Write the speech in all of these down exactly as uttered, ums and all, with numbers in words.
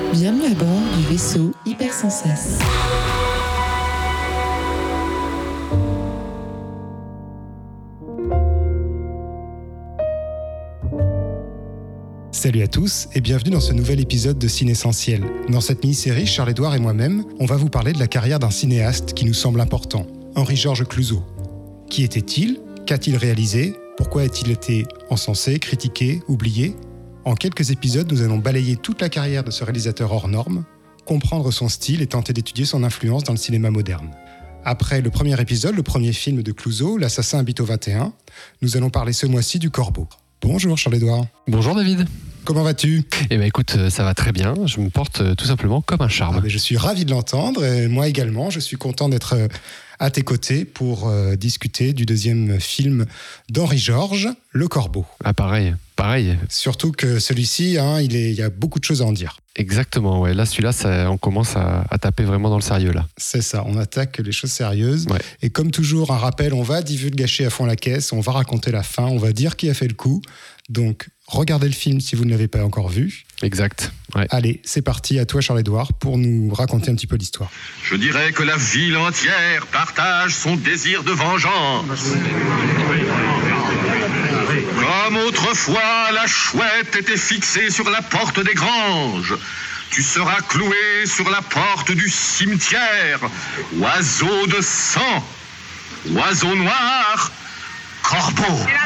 Bienvenue à bord du vaisseau Hypersensas. Salut à tous et bienvenue dans ce nouvel épisode de Ciné Essentiel. Dans cette mini-série, Charles-Édouard et moi-même, on va vous parler de la carrière d'un cinéaste qui nous semble important, Henri-Georges Clouzot. Qui était-il ? Qu'a-t-il réalisé ? Pourquoi a-t-il été encensé, critiqué, oublié ? En quelques épisodes, nous allons balayer toute la carrière de ce réalisateur hors norme, comprendre son style et tenter d'étudier son influence dans le cinéma moderne. Après le premier épisode, le premier film de Clouzot, L'assassin habite au vingt et un, nous allons parler ce mois-ci du Corbeau. Bonjour Charles-Édouard. Bonjour David. Comment vas-tu ? Eh bien écoute, ça va très bien, je me porte tout simplement comme un charme. Ah, mais je suis ravi de l'entendre et moi également, je suis content d'être à tes côtés pour euh, discuter du deuxième film d'Henri-Georges, Le Corbeau. Ah pareil, pareil. Surtout que celui-ci, hein, il, est, il y a beaucoup de choses à en dire. Exactement, ouais. Là celui-là, ça, on commence à, à taper vraiment dans le sérieux là. C'est ça, on attaque les choses sérieuses. Ouais. Et comme toujours, un rappel, on va divulgacher à fond la caisse, on va raconter la fin, on va dire qui a fait le coup. Donc, regardez le film si vous ne l'avez pas encore vu. Exact. Ouais. Allez, c'est parti, à toi Charles-Édouard, pour nous raconter un petit peu l'histoire. Je dirais que la ville entière partage son désir de vengeance. Comme autrefois, la chouette était fixée sur la porte des granges. Tu seras cloué sur la porte du cimetière. Oiseau de sang, oiseau noir, corbeau.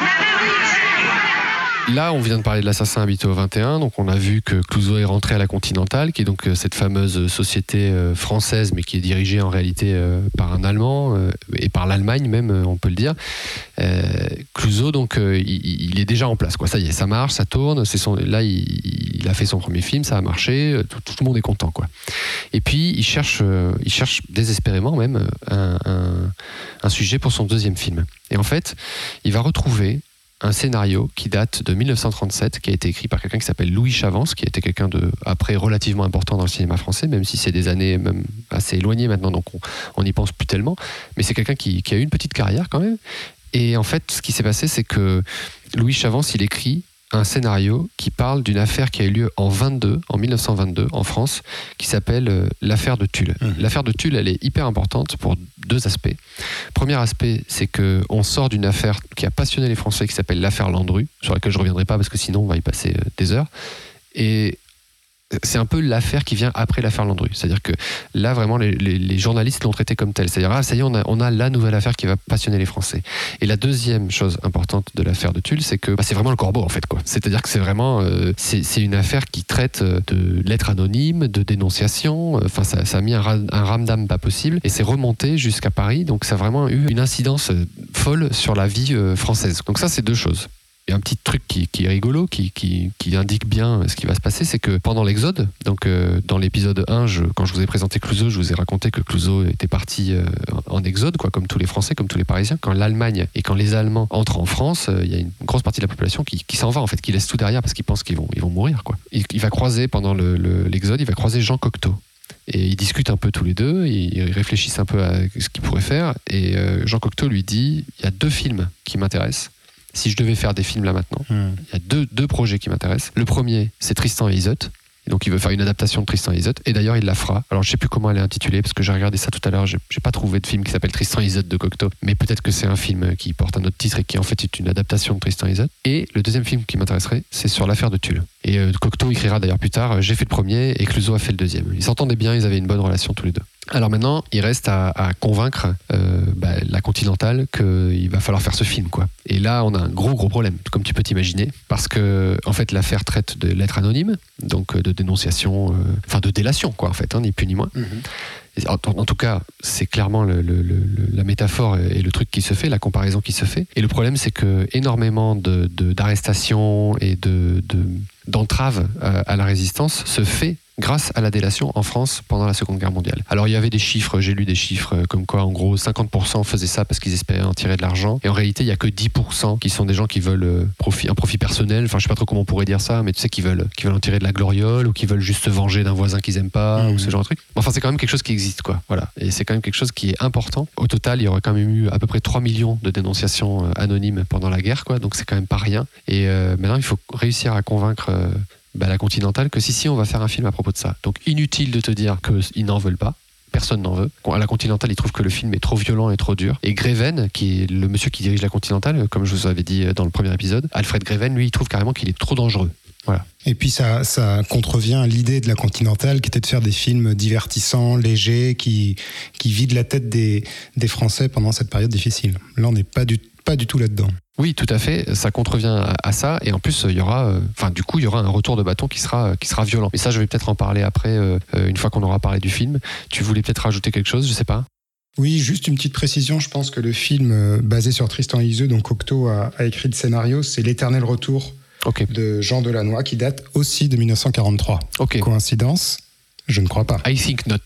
Là, on vient de parler de L'assassin habite au vingt et un, donc on a vu que Clouzot est rentré à la Continentale, qui est donc cette fameuse société française, mais qui est dirigée en réalité par un Allemand, et par l'Allemagne même, on peut le dire. Euh, Clouzot, donc, il, il est déjà en place, quoi. Ça y est, ça marche, ça tourne. C'est son, là, il, il a fait son premier film, ça a marché, tout, tout le monde est content, quoi. Et puis, il cherche, il cherche désespérément même un, un, un sujet pour son deuxième film. Et en fait, il va retrouver un scénario qui date de dix-neuf cent trente-sept, qui a été écrit par quelqu'un qui s'appelle Louis Chavance, qui était quelqu'un de, après, relativement important dans le cinéma français, même si c'est des années même assez éloignées maintenant, donc on n'y pense plus tellement. Mais c'est quelqu'un qui, qui a eu une petite carrière quand même. Et en fait, ce qui s'est passé, c'est que Louis Chavance, il écrit un scénario qui parle d'une affaire qui a eu lieu en vingt-deux, en dix-neuf cent vingt-deux, en France, qui s'appelle euh, l'affaire de Tulle. Mmh. L'affaire de Tulle, elle est hyper importante pour deux aspects. Premier aspect, c'est qu'on sort d'une affaire qui a passionné les Français, qui s'appelle l'affaire Landru, sur laquelle je ne reviendrai pas parce que sinon on va y passer euh, des heures. Et c'est un peu l'affaire qui vient après l'affaire Landru. C'est-à-dire que là, vraiment, les, les, les journalistes l'ont traité comme tel. C'est-à-dire, ah, ça y est, on a, on a la nouvelle affaire qui va passionner les Français. Et la deuxième chose importante de l'affaire de Tulle, c'est que bah, c'est vraiment le Corbeau, en fait, quoi. C'est-à-dire que c'est vraiment... Euh, c'est, c'est une affaire qui traite de lettres anonymes, de dénonciations. Enfin, ça, ça a mis un, ra- un ramdam pas possible. Et c'est remonté jusqu'à Paris. Donc, ça a vraiment eu une incidence folle sur la vie euh, française. Donc ça, c'est deux choses. Il y a un petit truc qui, qui est rigolo, qui, qui, qui indique bien ce qui va se passer, c'est que pendant l'Exode, donc euh, dans l'épisode un, je, quand je vous ai présenté Clouzot, je vous ai raconté que Clouzot était parti euh, en Exode, quoi, comme tous les Français, comme tous les Parisiens. Quand l'Allemagne et quand les Allemands entrent en France, il euh, y a une grosse partie de la population qui, qui s'en va, en fait, qui laisse tout derrière parce qu'ils pensent qu'ils vont, ils vont mourir, quoi. Il, il va croiser, pendant le, le, l'Exode, il va croiser Jean Cocteau. Et ils discutent un peu tous les deux, ils réfléchissent un peu à ce qu'ils pourraient faire, et euh, Jean Cocteau lui dit, il y a deux films qui m'intéressent. Si je devais faire des films là maintenant, il mmh. y a deux, deux projets qui m'intéressent. Le premier, c'est Tristan et Iseult. Et donc, il veut faire une adaptation de Tristan et Iseult. Et d'ailleurs, il la fera. Alors, je ne sais plus comment elle est intitulée, parce que j'ai regardé ça tout à l'heure. Je n'ai pas trouvé de film qui s'appelle Tristan et Iseult de Cocteau. Mais peut-être que c'est un film qui porte un autre titre et qui, en fait, est une adaptation de Tristan et Iseult. Et le deuxième film qui m'intéresserait, c'est sur l'affaire de Tulle. Et euh, Cocteau écrira d'ailleurs plus tard, j'ai fait le premier et Clouzot a fait le deuxième. Ils s'entendaient bien, ils avaient une bonne relation tous les deux. Alors maintenant, il reste à, à convaincre euh, bah, la Continentale qu'il va falloir faire ce film, quoi. Et là, on a un gros gros problème, comme tu peux t'imaginer, parce que en fait, l'affaire traite de lettres anonymes, donc de dénonciation, euh, enfin de délation, quoi, en fait, hein, ni plus ni moins. Mm-hmm. En, en tout cas, c'est clairement le, le, le, la métaphore et le truc qui se fait, la comparaison qui se fait. Et le problème, c'est que énormément de, de, d'arrestations et de, de, d'entraves à, à la résistance se fait grâce à la délation en France pendant la Seconde Guerre mondiale. Alors il y avait des chiffres, j'ai lu des chiffres comme quoi en gros cinquante pour cent faisaient ça parce qu'ils espéraient en tirer de l'argent, et en réalité il n'y a que dix pour cent qui sont des gens qui veulent profit, un profit personnel, enfin je sais pas trop comment on pourrait dire ça, mais tu sais, qui veulent, qui veulent en tirer de la gloriole, ou qui veulent juste se venger d'un voisin qu'ils aiment pas, mmh. ou ce genre de truc. Enfin c'est quand même quelque chose qui existe, quoi. Voilà. Et c'est quand même quelque chose qui est important. Au total il y aurait quand même eu à peu près trois millions de dénonciations anonymes pendant la guerre, quoi. Donc c'est quand même pas rien. Et euh, maintenant il faut réussir à convaincre euh, bah, la Continentale que si si on va faire un film à propos de ça. Donc inutile de te dire qu'ils n'en veulent pas. Personne n'en veut. À la Continentale, ils trouvent que le film est trop violent et trop dur. Et Greven, qui est le monsieur qui dirige la Continentale, comme je vous avais dit dans le premier épisode, Alfred Greven, lui, il trouve carrément qu'il est trop dangereux. Voilà. Et puis ça, ça contrevient à l'idée de la Continentale qui était de faire des films divertissants, légers, qui, qui vident la tête des, des Français pendant cette période difficile. Là, on n'est pas du, pas du tout là-dedans. Oui, tout à fait. Ça contrevient à, à ça. Et en plus, il y aura, enfin, euh, du coup, il y aura un retour de bâton qui sera, qui sera violent. Mais ça, je vais peut-être en parler après, euh, une fois qu'on aura parlé du film. Tu voulais peut-être rajouter quelque chose, je sais pas. Oui, juste une petite précision. Je pense que le film euh, basé sur Tristan et Iseult, donc Cocteau a, a écrit le scénario, c'est L'éternel retour. Okay. De Jean Delannoy, qui date aussi de dix-neuf cent quarante-trois. Okay. Coïncidence ? Je ne crois pas. I think not.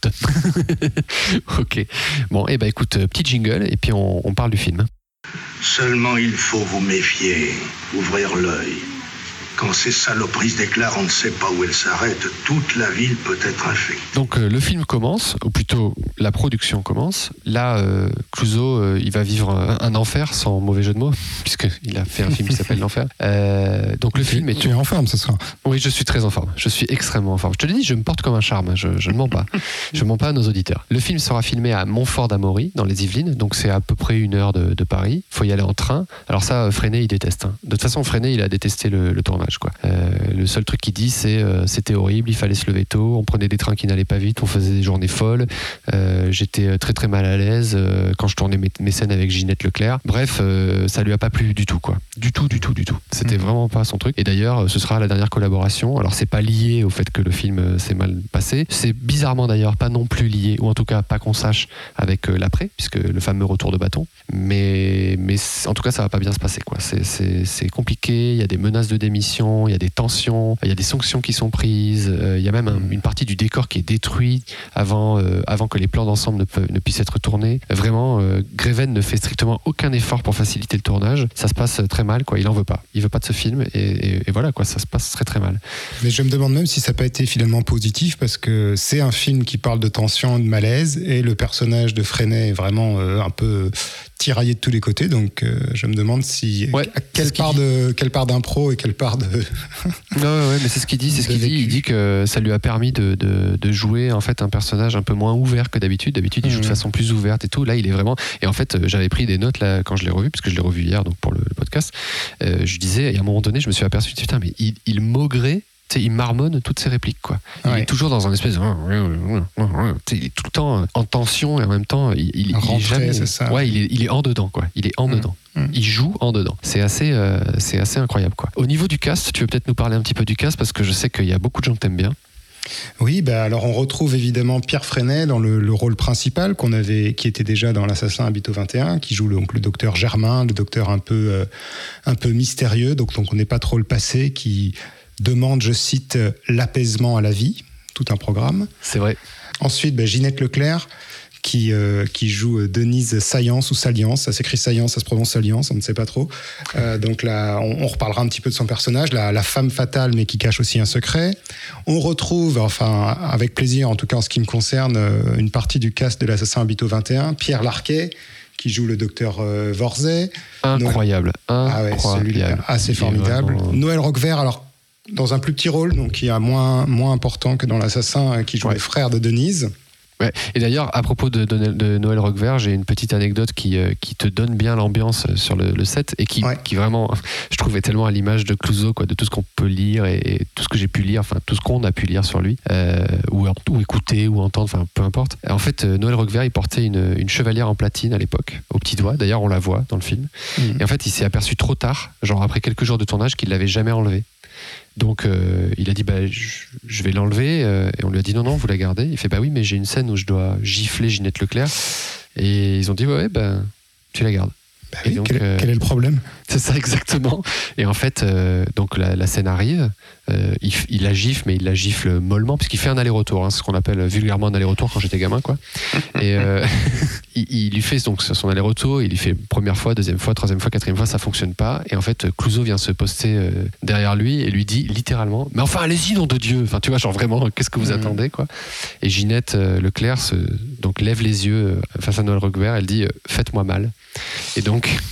Ok. Bon, et eh ben écoute, petit jingle, et puis on, on parle du film. Seulement il faut vous méfier, ouvrir l'œil. Quand ces saloperies se déclarent, on ne sait pas où elles s'arrêtent. Toute la ville peut être infectée. Donc euh, le film commence, ou plutôt la production commence. Là, euh, Clouzot, euh, il va vivre un, un enfer, sans mauvais jeu de mots, puisqu'il a fait un film qui s'appelle L'Enfer. Euh, donc le tu, film est... Tu es en forme ce soir. Oui, je suis très en forme. Je suis extrêmement en forme. Je te l'ai dit, je me porte comme un charme. Je, je ne mens pas. Je ne mens pas à nos auditeurs. Le film sera filmé à Montfort-d'Amaury, dans les Yvelines. Donc c'est à peu près une heure de, de Paris. Il faut y aller en train. Alors ça, Freinet, il déteste. Hein. De toute façon, Freinet, il a détesté le, le tournage. Quoi. Euh, le seul truc qu'il dit, c'est euh, c'était horrible, il fallait se lever tôt, on prenait des trains qui n'allaient pas vite, on faisait des journées folles, euh, j'étais très très mal à l'aise euh, quand je tournais mes, mes scènes avec Ginette Leclerc. Bref, euh, ça lui a pas plu du tout, quoi. Du tout, du tout, du tout. C'était mmh. vraiment pas son truc. Et d'ailleurs, ce sera la dernière collaboration. Alors, c'est pas lié au fait que le film euh, s'est mal passé. C'est bizarrement d'ailleurs pas non plus lié, ou en tout cas pas qu'on sache, avec euh, l'après, puisque le fameux retour de bâton. Mais, mais en tout cas, ça va pas bien se passer, quoi. C'est, c'est, c'est compliqué, il y a des menaces de démission, il y a des tensions, il y a des sanctions qui sont prises, euh, il y a même un, une partie du décor qui est détruite avant, euh, avant que les plans d'ensemble ne, peut, ne puissent être tournés. Vraiment, euh, Greven ne fait strictement aucun effort pour faciliter le tournage. Ça se passe très mal, quoi. Il en veut pas. Il veut pas de ce film et, et, et voilà, quoi. Ça se passe très très mal. Mais je me demande même si ça n'a pas été finalement positif, parce que c'est un film qui parle de tension, de malaise, et le personnage de Freinet est vraiment euh, un peu tiraillé de tous les côtés, donc euh, je me demande si ouais, quelle part de quelle part d'impro et quelle part de ouais, ouais, mais c'est ce qu'il dit, c'est ce qu'il dit. Il dit que ça lui a permis de, de, de jouer en fait un personnage un peu moins ouvert que d'habitude. D'habitude, il joue mmh. de façon plus ouverte et tout. Là, il est vraiment. Et en fait, j'avais pris des notes là quand je l'ai revu, parce que je l'ai revu hier, donc pour le, le podcast. Euh, je disais, et à un moment donné, je me suis aperçu, putain, mais il, il maugrait. T'sais, il marmonne toutes ses répliques, quoi. Il ouais. est toujours dans un espèce de... T'sais, il est tout le temps en tension et en même temps, il, il, Rentré, il est jamais... c'est ça. Ouais, il est, il est en dedans, quoi. Il est en mmh. dedans. Mmh. Il joue en dedans. C'est assez, euh, c'est assez incroyable, quoi. Au niveau du cast, tu veux peut-être nous parler un petit peu du cast, parce que je sais qu'il y a beaucoup de gens que t'aimes bien. Oui, bah alors on retrouve évidemment Pierre Freinet dans le, le rôle principal qu'on avait, qui était déjà dans L'Assassin habite au vingt et un, qui joue le, donc le docteur Germain, le docteur un peu, euh, un peu mystérieux, donc, donc on n'est pas trop le passé, qui demande, je cite, l'apaisement à la vie, tout un programme. C'est vrai. Ensuite, bah, Ginette Leclerc, qui, euh, qui joue Denise Saillance ou Saliance, ça s'écrit Saillance, ça se prononce Saliance, on ne sait pas trop. Euh, donc là, on, on reparlera un petit peu de son personnage, la, la femme fatale, mais qui cache aussi un secret. On retrouve, enfin, avec plaisir, en tout cas en ce qui me concerne, une partie du cast de L'Assassin habite au vingt et un, Pierre Larquet, qui joue le docteur euh, Vorzay. Incroyable. Noël... Ah ouais, celui-là, assez formidable. Vraiment... Noël Roquevert, alors, dans un plus petit rôle, donc qui est moins, moins important que dans L'Assassin, qui joue ouais. le frère de Denise. Ouais. Et d'ailleurs, à propos de, de, de Noël Roquevert, j'ai une petite anecdote qui, euh, qui te donne bien l'ambiance sur le, le set et qui, ouais. qui vraiment, je trouvais tellement à l'image de Clouzot, quoi, de tout ce qu'on peut lire et, et tout ce que j'ai pu lire, enfin tout ce qu'on a pu lire sur lui, euh, ou, ou écouter ou entendre, enfin peu importe. En fait, Noël Roquevert, il portait une, une chevalière en platine à l'époque, au petit doigt. D'ailleurs, on la voit dans le film. Mmh. Et en fait, il s'est aperçu trop tard, genre après quelques jours de tournage, qu'il l'avait jamais enlevé. Donc euh, il a dit bah, je, je vais l'enlever euh, et on lui a dit non non vous la gardez. Il fait bah oui mais j'ai une scène où je dois gifler Ginette Leclerc et ils ont dit ouais, ouais bah tu la gardes. Bah oui, donc, quel, euh, quel est le problème ? C'est ça exactement. Et en fait, euh, donc la, la scène arrive, euh, il, il la gifle, mais il la gifle mollement, puisqu'il fait un aller-retour, hein, ce qu'on appelle vulgairement un aller-retour quand j'étais gamin, quoi. Et euh, il, il lui fait donc son aller-retour, il lui fait première fois, deuxième fois, troisième fois, quatrième fois, ça fonctionne pas. Et en fait, Clouzot vient se poster euh, derrière lui et lui dit littéralement, mais enfin allez-y nom de Dieu. Enfin tu vois genre vraiment, qu'est-ce que vous mmh. attendez, quoi. Et Ginette euh, Leclerc se, donc lève les yeux euh, face à Noël Roquevert, elle dit euh, faites-moi mal. Et donc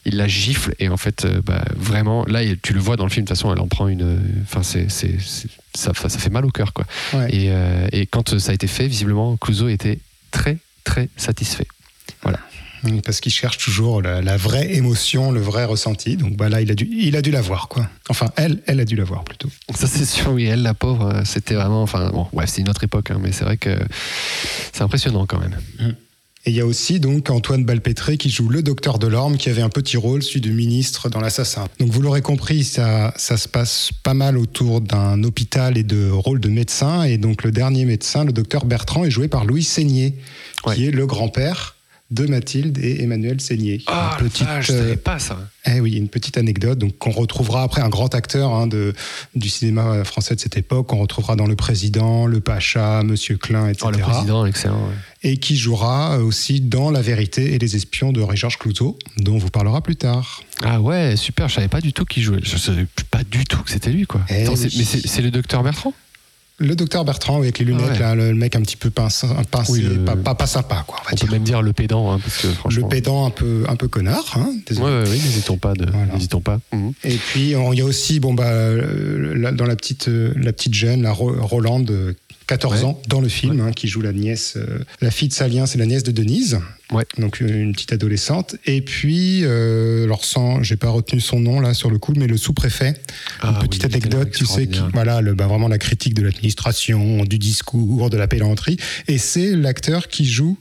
il la gifle et en fait, euh, bah, vraiment, là, tu le vois dans le film, de toute façon, elle en prend une. Enfin, c'est, c'est, c'est, ça, ça fait mal au cœur, quoi. Ouais. Et, euh, et quand ça a été fait, visiblement, Clouzot était très, très satisfait. Voilà. Parce qu'il cherche toujours la, la vraie émotion, le vrai ressenti. Donc bah là, il a dû, il a dû la voir, quoi. Enfin, elle, elle a dû la voir plutôt. Ça c'est sûr, oui, elle, la pauvre, c'était vraiment. Enfin, bon, ouais, c'est une autre époque, hein, mais c'est vrai que c'est impressionnant quand même. Et il y a aussi donc Antoine Balpétré qui joue le docteur Delorme, qui avait un petit rôle, celui de ministre dans L'Assassin. Donc vous l'aurez compris, ça, ça se passe pas mal autour d'un hôpital et de rôle de médecin. Et donc le dernier médecin, le docteur Bertrand, est joué par Louis Seigné, ouais. qui est le grand-père de Mathilde et Emmanuel Seigné. Ah, oh, petite, je savais pas ça. Eh oui, une petite anecdote, donc qu'on retrouvera après, un grand acteur hein, de, du cinéma français de cette époque, qu'on retrouvera dans Le Président, Le Pacha, Monsieur Klein, et cetera. Oh, Le Président, excellent. Ouais. Et qui jouera aussi dans La Vérité et les Espions de Henri-Georges Clouzot, dont on vous parlera plus tard. Ah ouais, super, je savais pas du tout qui jouait. Je savais pas du tout que c'était lui, quoi. Eh Attends, oui. c'est, mais c'est, c'est le docteur Bertrand ? Le docteur Bertrand avec les lunettes, ah ouais. là, le mec un petit peu pincé, pincé oui, le... pas, pas, pas sympa, quoi. On, va on dire. peut même dire le pédant, hein, parce que franchement. Le pédant un peu, un peu connard, hein. Désolé. Ouais, ouais, oui, n'hésitons pas, de, voilà. n'hésitons pas. Mmh. Et puis il y a aussi, bon bah, dans la petite, la petite jeune, la Rolande, quatorze ouais. ans, dans le film, ouais. hein, qui joue la nièce, euh, la fille de Salien, c'est la nièce de Denise. Ouais. Donc une petite adolescente. Et puis, euh, alors sans, j'ai pas retenu son nom là sur le coup, mais le sous-préfet. Ah, une petite oui, anecdote, tu sais, qui, voilà, le, bah, vraiment la critique de l'administration, du discours, de la pédanterie. Et c'est l'acteur qui joue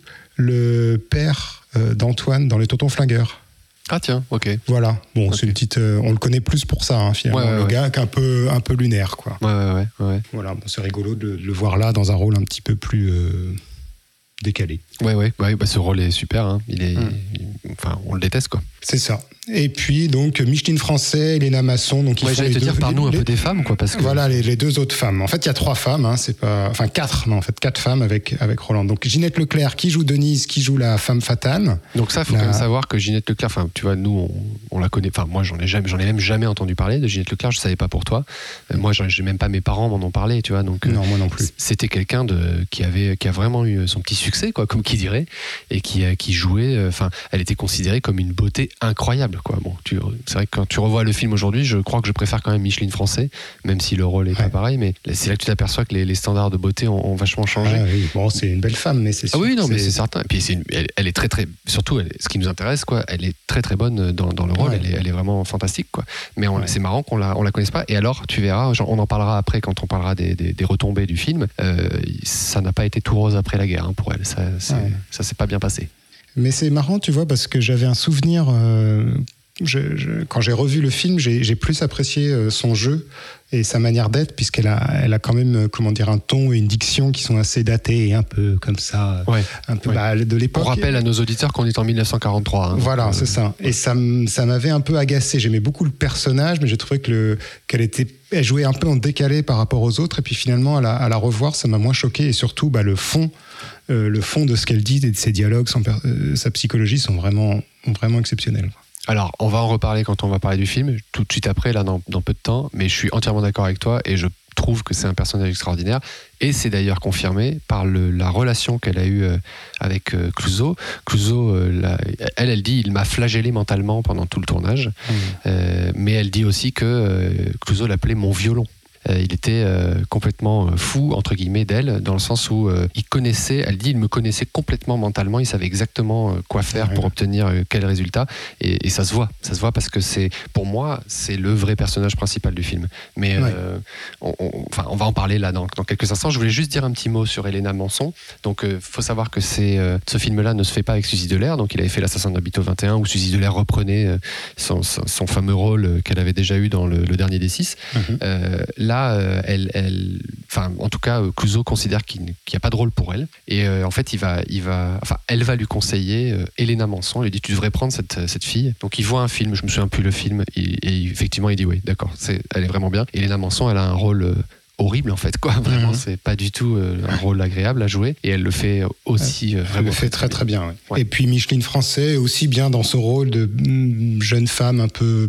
le père euh, d'Antoine dans Les Tontons Flingueurs. Ah tiens, ok. Voilà, bon, okay. c'est une petite, euh, on le connaît plus pour ça, hein, finalement, ouais, ouais, le ouais. gars qui est un peu, un peu lunaire, quoi. Ouais, ouais, ouais. ouais. Voilà, bon, c'est rigolo de, de le voir là dans un rôle un petit peu plus euh, décalé. Ouais, ouais, ouais, bah ce rôle est super, hein. Il est, hum. il, enfin, on le déteste, quoi. C'est ça. Et puis donc Micheline Français, Elena Masson, donc ils ouais, font j'allais les te deux, dire parle-nous les, un peu des femmes, quoi, parce que voilà les, les deux autres femmes. En fait, il y a trois femmes, hein, c'est pas, enfin quatre, non, en fait quatre femmes avec avec Roland. Donc Ginette Leclerc qui joue Denise, qui joue la femme fatale. Donc ça, faut la... quand même savoir que Ginette Leclerc, enfin, tu vois, nous, on, on la connaît. Enfin, moi, j'en ai jamais, j'en ai même jamais entendu parler de Ginette Leclerc. Je savais pas pour toi. Euh, moi, j'en, j'ai même pas mes parents m'en ont parlé, tu vois. Donc non, moi non plus. C'était quelqu'un de qui avait, qui a vraiment eu son petit succès, quoi, comme qui dirait, et qui qui jouait. Enfin, elle était considérée comme une beauté incroyable, quoi. Bon, tu, c'est vrai que quand tu revois le film aujourd'hui, je crois que je préfère quand même Micheline Français, même si le rôle est ouais. pas pareil, mais c'est là que tu t'aperçois que les, les standards de beauté ont, ont vachement changé. Ah oui, bon, c'est une belle femme, mais c'est sûr. Ah oui, non, c'est... mais c'est certain. Et puis c'est une, elle, elle est très, très, surtout, elle, ce qui nous intéresse, quoi, elle est très, très bonne dans, dans le rôle. Ouais. Elle, est, elle est vraiment fantastique, quoi. Mais on, ouais. c'est marrant qu'on la, on la connaisse pas. Et alors, tu verras, genre, on en parlera après quand on parlera des, des, des retombées du film. Euh, ça n'a pas été tout rose après la guerre, hein, pour elle. Ça, c'est, ouais. ça s'est pas bien passé. Mais c'est marrant, tu vois, parce que j'avais un souvenir. Euh... Je, je, quand j'ai revu le film, j'ai, j'ai plus apprécié euh, son jeu et sa manière d'être, puisqu'elle a, elle a quand même, euh, comment dire, un ton et une diction qui sont assez datés et un peu comme ça, ouais, un peu ouais. bah, de l'époque. On rappelle à nos auditeurs qu'on est en dix-neuf cent quarante-trois. Hein, voilà, donc, c'est euh, ça. Ouais. Et ça, ça m'avait un peu agacé. J'aimais beaucoup le personnage, mais j'ai trouvé que le, qu'elle était, elle jouait un peu en décalé par rapport aux autres. Et puis finalement, à la, à la revoir, ça m'a moins choqué. Et surtout, bah, le fond. Euh, le fond de ce qu'elle dit et de ses dialogues, son, euh, sa psychologie sont vraiment, vraiment exceptionnels. Alors, on va en reparler quand on va parler du film, tout de suite après, là, dans, dans peu de temps, mais je suis entièrement d'accord avec toi et je trouve que c'est un personnage extraordinaire. Et c'est d'ailleurs confirmé par le, la relation qu'elle a eue avec euh, Clouzot. Clouzot, euh, la, elle, elle dit, il m'a flagellé mentalement pendant tout le tournage, mmh. euh, mais elle dit aussi que euh, Clouzot l'appelait mon violon. Euh, il était euh, complètement fou, entre guillemets, d'elle, dans le sens où euh, il connaissait, elle dit, il me connaissait complètement mentalement, il savait exactement euh, quoi faire ouais. pour obtenir euh, quel résultat, et, et ça se voit, ça se voit parce que c'est, pour moi, c'est le vrai personnage principal du film. Mais ouais. euh, on, on, enfin, on va en parler là dans, dans quelques instants. Je voulais juste dire un petit mot sur Elena Masson. Donc, il euh, faut savoir que c'est, euh, ce film-là ne se fait pas avec Suzy Delair, donc il avait fait L'Assassin d'Obito vingt et un, où Suzy Delair reprenait euh, son, son, son fameux rôle qu'elle avait déjà eu dans le, le dernier des six. Mm-hmm. Euh, là, Là, euh, elle, elle, enfin, en tout cas, euh, Clouzot considère qu'il n'y a pas de rôle pour elle. Et euh, en fait, il va, il va, enfin, elle va lui conseiller euh, Elena Masson. Elle lui dit, tu devrais prendre cette, cette fille. Donc, il voit un film, je me souviens plus le film, et, et effectivement, il dit, oui, d'accord, c'est, elle est vraiment bien. Elena Masson, elle a un rôle euh, horrible, en fait, quoi. Vraiment, mmh. c'est pas du tout euh, un rôle agréable à jouer. Et elle le fait aussi euh, vraiment. Elle le fait très, très bien. Ouais. Ouais. Et puis, Micheline Français, aussi bien dans ce rôle de mm, jeune femme un peu,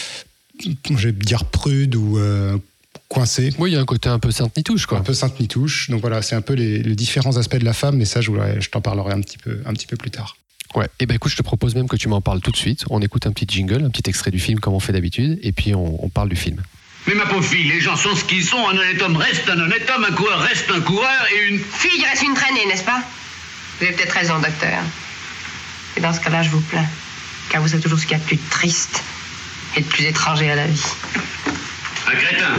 je vais dire, prude ou. Euh, coincé. Oui, il y a un côté un peu Sainte-Nitouche, quoi. Un peu Sainte-Nitouche. Donc voilà, c'est un peu les, les différents aspects de la femme, mais ça, je, voudrais, je t'en parlerai un petit peu, un petit peu plus tard. Ouais, et ben écoute, je te propose même que tu m'en parles tout de suite. On écoute un petit jingle, un petit extrait du film comme on fait d'habitude, et puis on, on parle du film. Mais ma pauvre fille, les gens sont ce qu'ils sont. Un honnête homme reste un honnête homme, un coureur reste un coureur, et une... Fille reste une traînée, n'est-ce pas? Vous avez peut-être raison, docteur. Et dans ce cas-là, je vous plains. Car vous êtes toujours ce qu'il y a de plus triste et de plus étranger à la vie. Un crétin.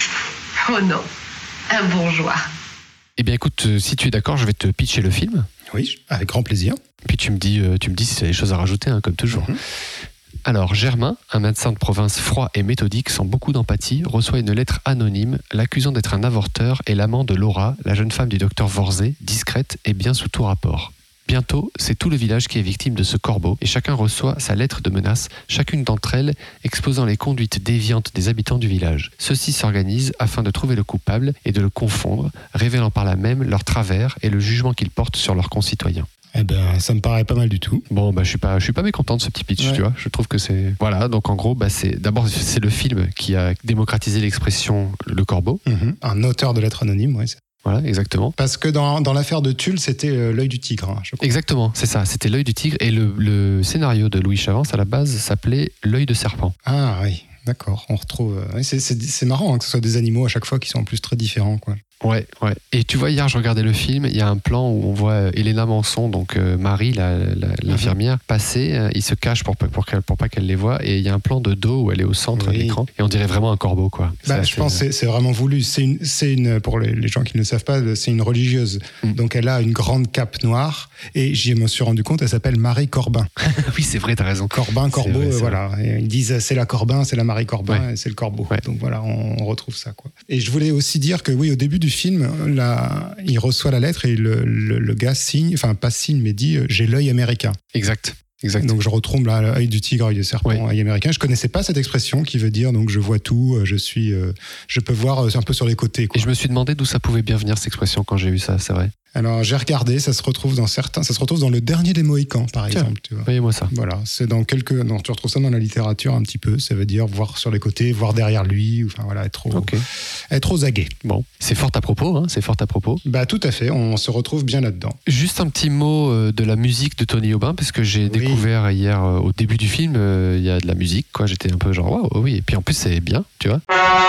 Oh non, un bourgeois. Eh bien écoute, euh, si tu es d'accord, je vais te pitcher le film. Oui, avec grand plaisir. Puis tu me dis, euh, tu me dis si tu as des choses à rajouter, hein, comme toujours. Mm-hmm. Alors, Germain, un médecin de province froid et méthodique sans beaucoup d'empathie, reçoit une lettre anonyme l'accusant d'être un avorteur et l'amant de Laura, la jeune femme du docteur Vorzé, discrète et bien sous tout rapport. Bientôt, c'est tout le village qui est victime de ce corbeau et chacun reçoit sa lettre de menace, chacune d'entre elles exposant les conduites déviantes des habitants du village. Ceux-ci s'organisent afin de trouver le coupable et de le confondre, révélant par là même leurs travers et le jugement qu'ils portent sur leurs concitoyens. Eh ben, ça me paraît pas mal du tout. Bon, bah, je suis pas, je suis pas mécontent de ce petit pitch, Ouais. tu vois. Je trouve que c'est, voilà. Donc en gros, bah, c'est d'abord c'est le film qui a démocratisé l'expression le corbeau. Mm-hmm. Un auteur de lettres anonymes, oui. Voilà, exactement. Parce que dans, dans l'affaire de Tulle, c'était euh, l'œil du tigre, hein, je crois. Exactement, c'est ça. C'était l'œil du tigre et le, le scénario de Louis Chavance à la base s'appelait l'œil de serpent. Ah oui, d'accord. On retrouve. euh, oui, c'est, c'est, c'est marrant hein, que ce soit des animaux à chaque fois qui sont en plus très différents, quoi. Ouais, ouais. Et tu vois, hier, je regardais le film, il y a un plan où on voit Elena Manson, donc euh, Marie, la, la, l'infirmière, passer, euh, il se cache pour, pour, qu'elle, pour pas qu'elle les voie, et il y a un plan de dos où elle est au centre Oui. de l'écran, et on dirait vraiment un corbeau, quoi. Bah, C'est je assez- pense que c'est, c'est vraiment voulu. C'est une, c'est une, pour les, les gens qui ne le savent pas, c'est une religieuse. Mm. Donc elle a une grande cape noire, et j'y me suis rendu compte, elle s'appelle Marie Corbin. Oui, c'est vrai, t'as raison. Corbin, Corbeau, vrai, euh, c'est voilà. Et ils disent c'est la Corbin, c'est la Marie Corbin, Ouais. et c'est le corbeau. Ouais. Donc voilà, on, on retrouve ça, quoi. Et je voulais aussi dire que oui, au début du film, la, il reçoit la lettre et le, le, le gars signe, enfin pas signe, mais dit euh, j'ai l'œil américain. Exact, exact. Donc je retrouve là l'œil du tigre, œil de serpent, Ouais. œil américain. Je connaissais pas cette expression qui veut dire donc je vois tout, euh, je suis, euh, je peux voir euh, un peu sur les côtés, quoi. Et je me suis demandé d'où ça pouvait bien venir cette expression quand j'ai vu ça, c'est vrai. Alors j'ai regardé, ça se retrouve dans certains, ça se retrouve dans le dernier des Mohicans, par Tiens. exemple. Tu vois. Voyez-moi ça. Voilà, c'est dans quelques, non, tu retrouves ça dans la littérature un petit peu. Ça veut dire voir sur les côtés, voir derrière lui, ou, enfin voilà, être au, Ok. être aux aguets. Bon, c'est fort à propos, hein, c'est fort à propos. Bah tout à fait, on se retrouve bien là-dedans. Juste un petit mot euh, de la musique de Tony Aubin, parce que j'ai Oui. découvert hier euh, au début du film, euh, il y a de la musique, quoi. J'étais un peu genre waouh, oui. Et puis en plus c'est bien, tu vois.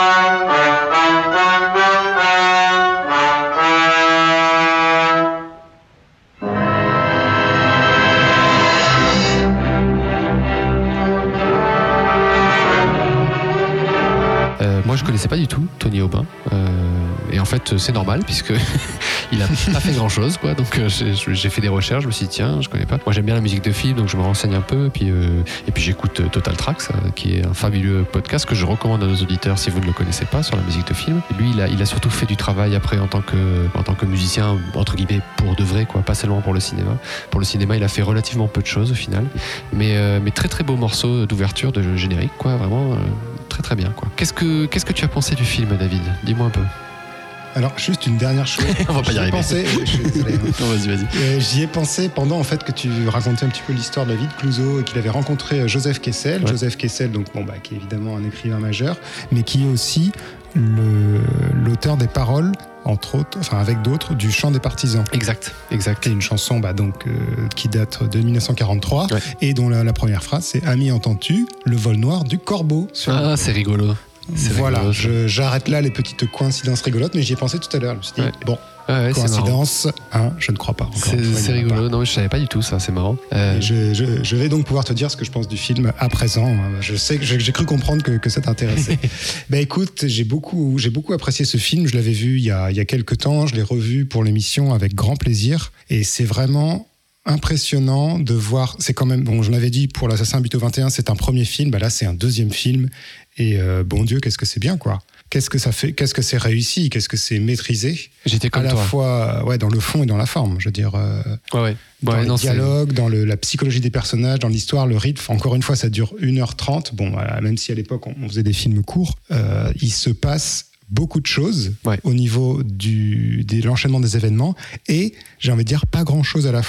Euh, moi je connaissais pas du tout Tony Aubin euh, et en fait c'est normal puisque il a pas fait grand chose quoi, donc euh, j'ai, j'ai fait des recherches, je me suis dit tiens je connais pas, moi j'aime bien la musique de film donc je me renseigne un peu et puis, euh, et puis j'écoute euh, Total Tracks euh, qui est un fabuleux podcast que je recommande à nos auditeurs si vous ne le connaissez pas sur la musique de film. Et lui il a, il a surtout fait du travail après en tant que, en tant que musicien entre guillemets pour de vrai quoi, pas seulement pour le cinéma. Pour le cinéma il a fait relativement peu de choses au final, mais, euh, mais très très beau morceau d'ouverture de générique quoi, vraiment euh, très très bien quoi. Qu'est-ce que, qu'est-ce que tu as pensé du film David? Dis-moi un peu. Alors juste une dernière chose. On va pas y J'y ai arriver. pensé, je suis désolé, hein. Non, vas-y vas-y. Euh, j'y ai pensé pendant en fait que tu racontais un petit peu l'histoire de David Clouseau et qu'il avait rencontré euh, Joseph Kessel. Ouais. Joseph Kessel, donc bon bah qui est évidemment un écrivain majeur, mais qui est aussi le, l'auteur des paroles, entre autres, enfin avec d'autres, du Chant des partisans. Exact, exact. C'est une chanson bah, donc, euh, qui date de dix-neuf cent quarante-trois Ouais. et dont la, la première phrase c'est Ami, entends-tu le vol noir du corbeau sur Ah, c'est rigolo. C'est Voilà, rigolo, ça. je- j'arrête là les petites coïncidences rigolotes, mais j'y ai pensé tout à l'heure. Je me suis dit, Ouais. bon, Ouais, ouais, c'est marrant. coïncidence, hein, je ne crois pas. Encore C'est, une fois, c'est il n'y en a rigolo. Non, je savais pas du tout ça. C'est marrant. Euh, pas. Et Je, je- je vais donc pouvoir te dire ce que je pense du film à présent. Je sais que j'ai, j'ai cru comprendre que, que ça t'intéressait. Ben écoute, j'ai beaucoup, j'ai beaucoup apprécié ce film. Je l'avais vu il y a, il y a quelques temps. Je l'ai revu pour l'émission avec grand plaisir. Et c'est vraiment impressionnant de voir. C'est quand même, bon, je l'avais dit pour l'Assassin Habito vingt et un, c'est un premier film. Ben là, c'est un deuxième film. Et euh, bon Dieu, qu'est-ce que c'est bien, quoi. Qu'est-ce que ça fait, qu'est-ce que c'est réussi, qu'est-ce que c'est maîtrisé. J'étais comme à la toi. fois ouais, dans le fond et dans la forme. Je veux dire, euh, Ouais, ouais. dans Ouais, les non, c'est- dialogues, dans le, la psychologie des personnages, dans l'histoire, le rythme. Encore une fois, ça dure une heure trente. Bon, voilà, même si à l'époque, on, on faisait des films courts, euh, il se passe beaucoup de choses Ouais. au niveau du, de l'enchaînement des événements. Et, j'ai envie de dire, pas grand-chose à la fois.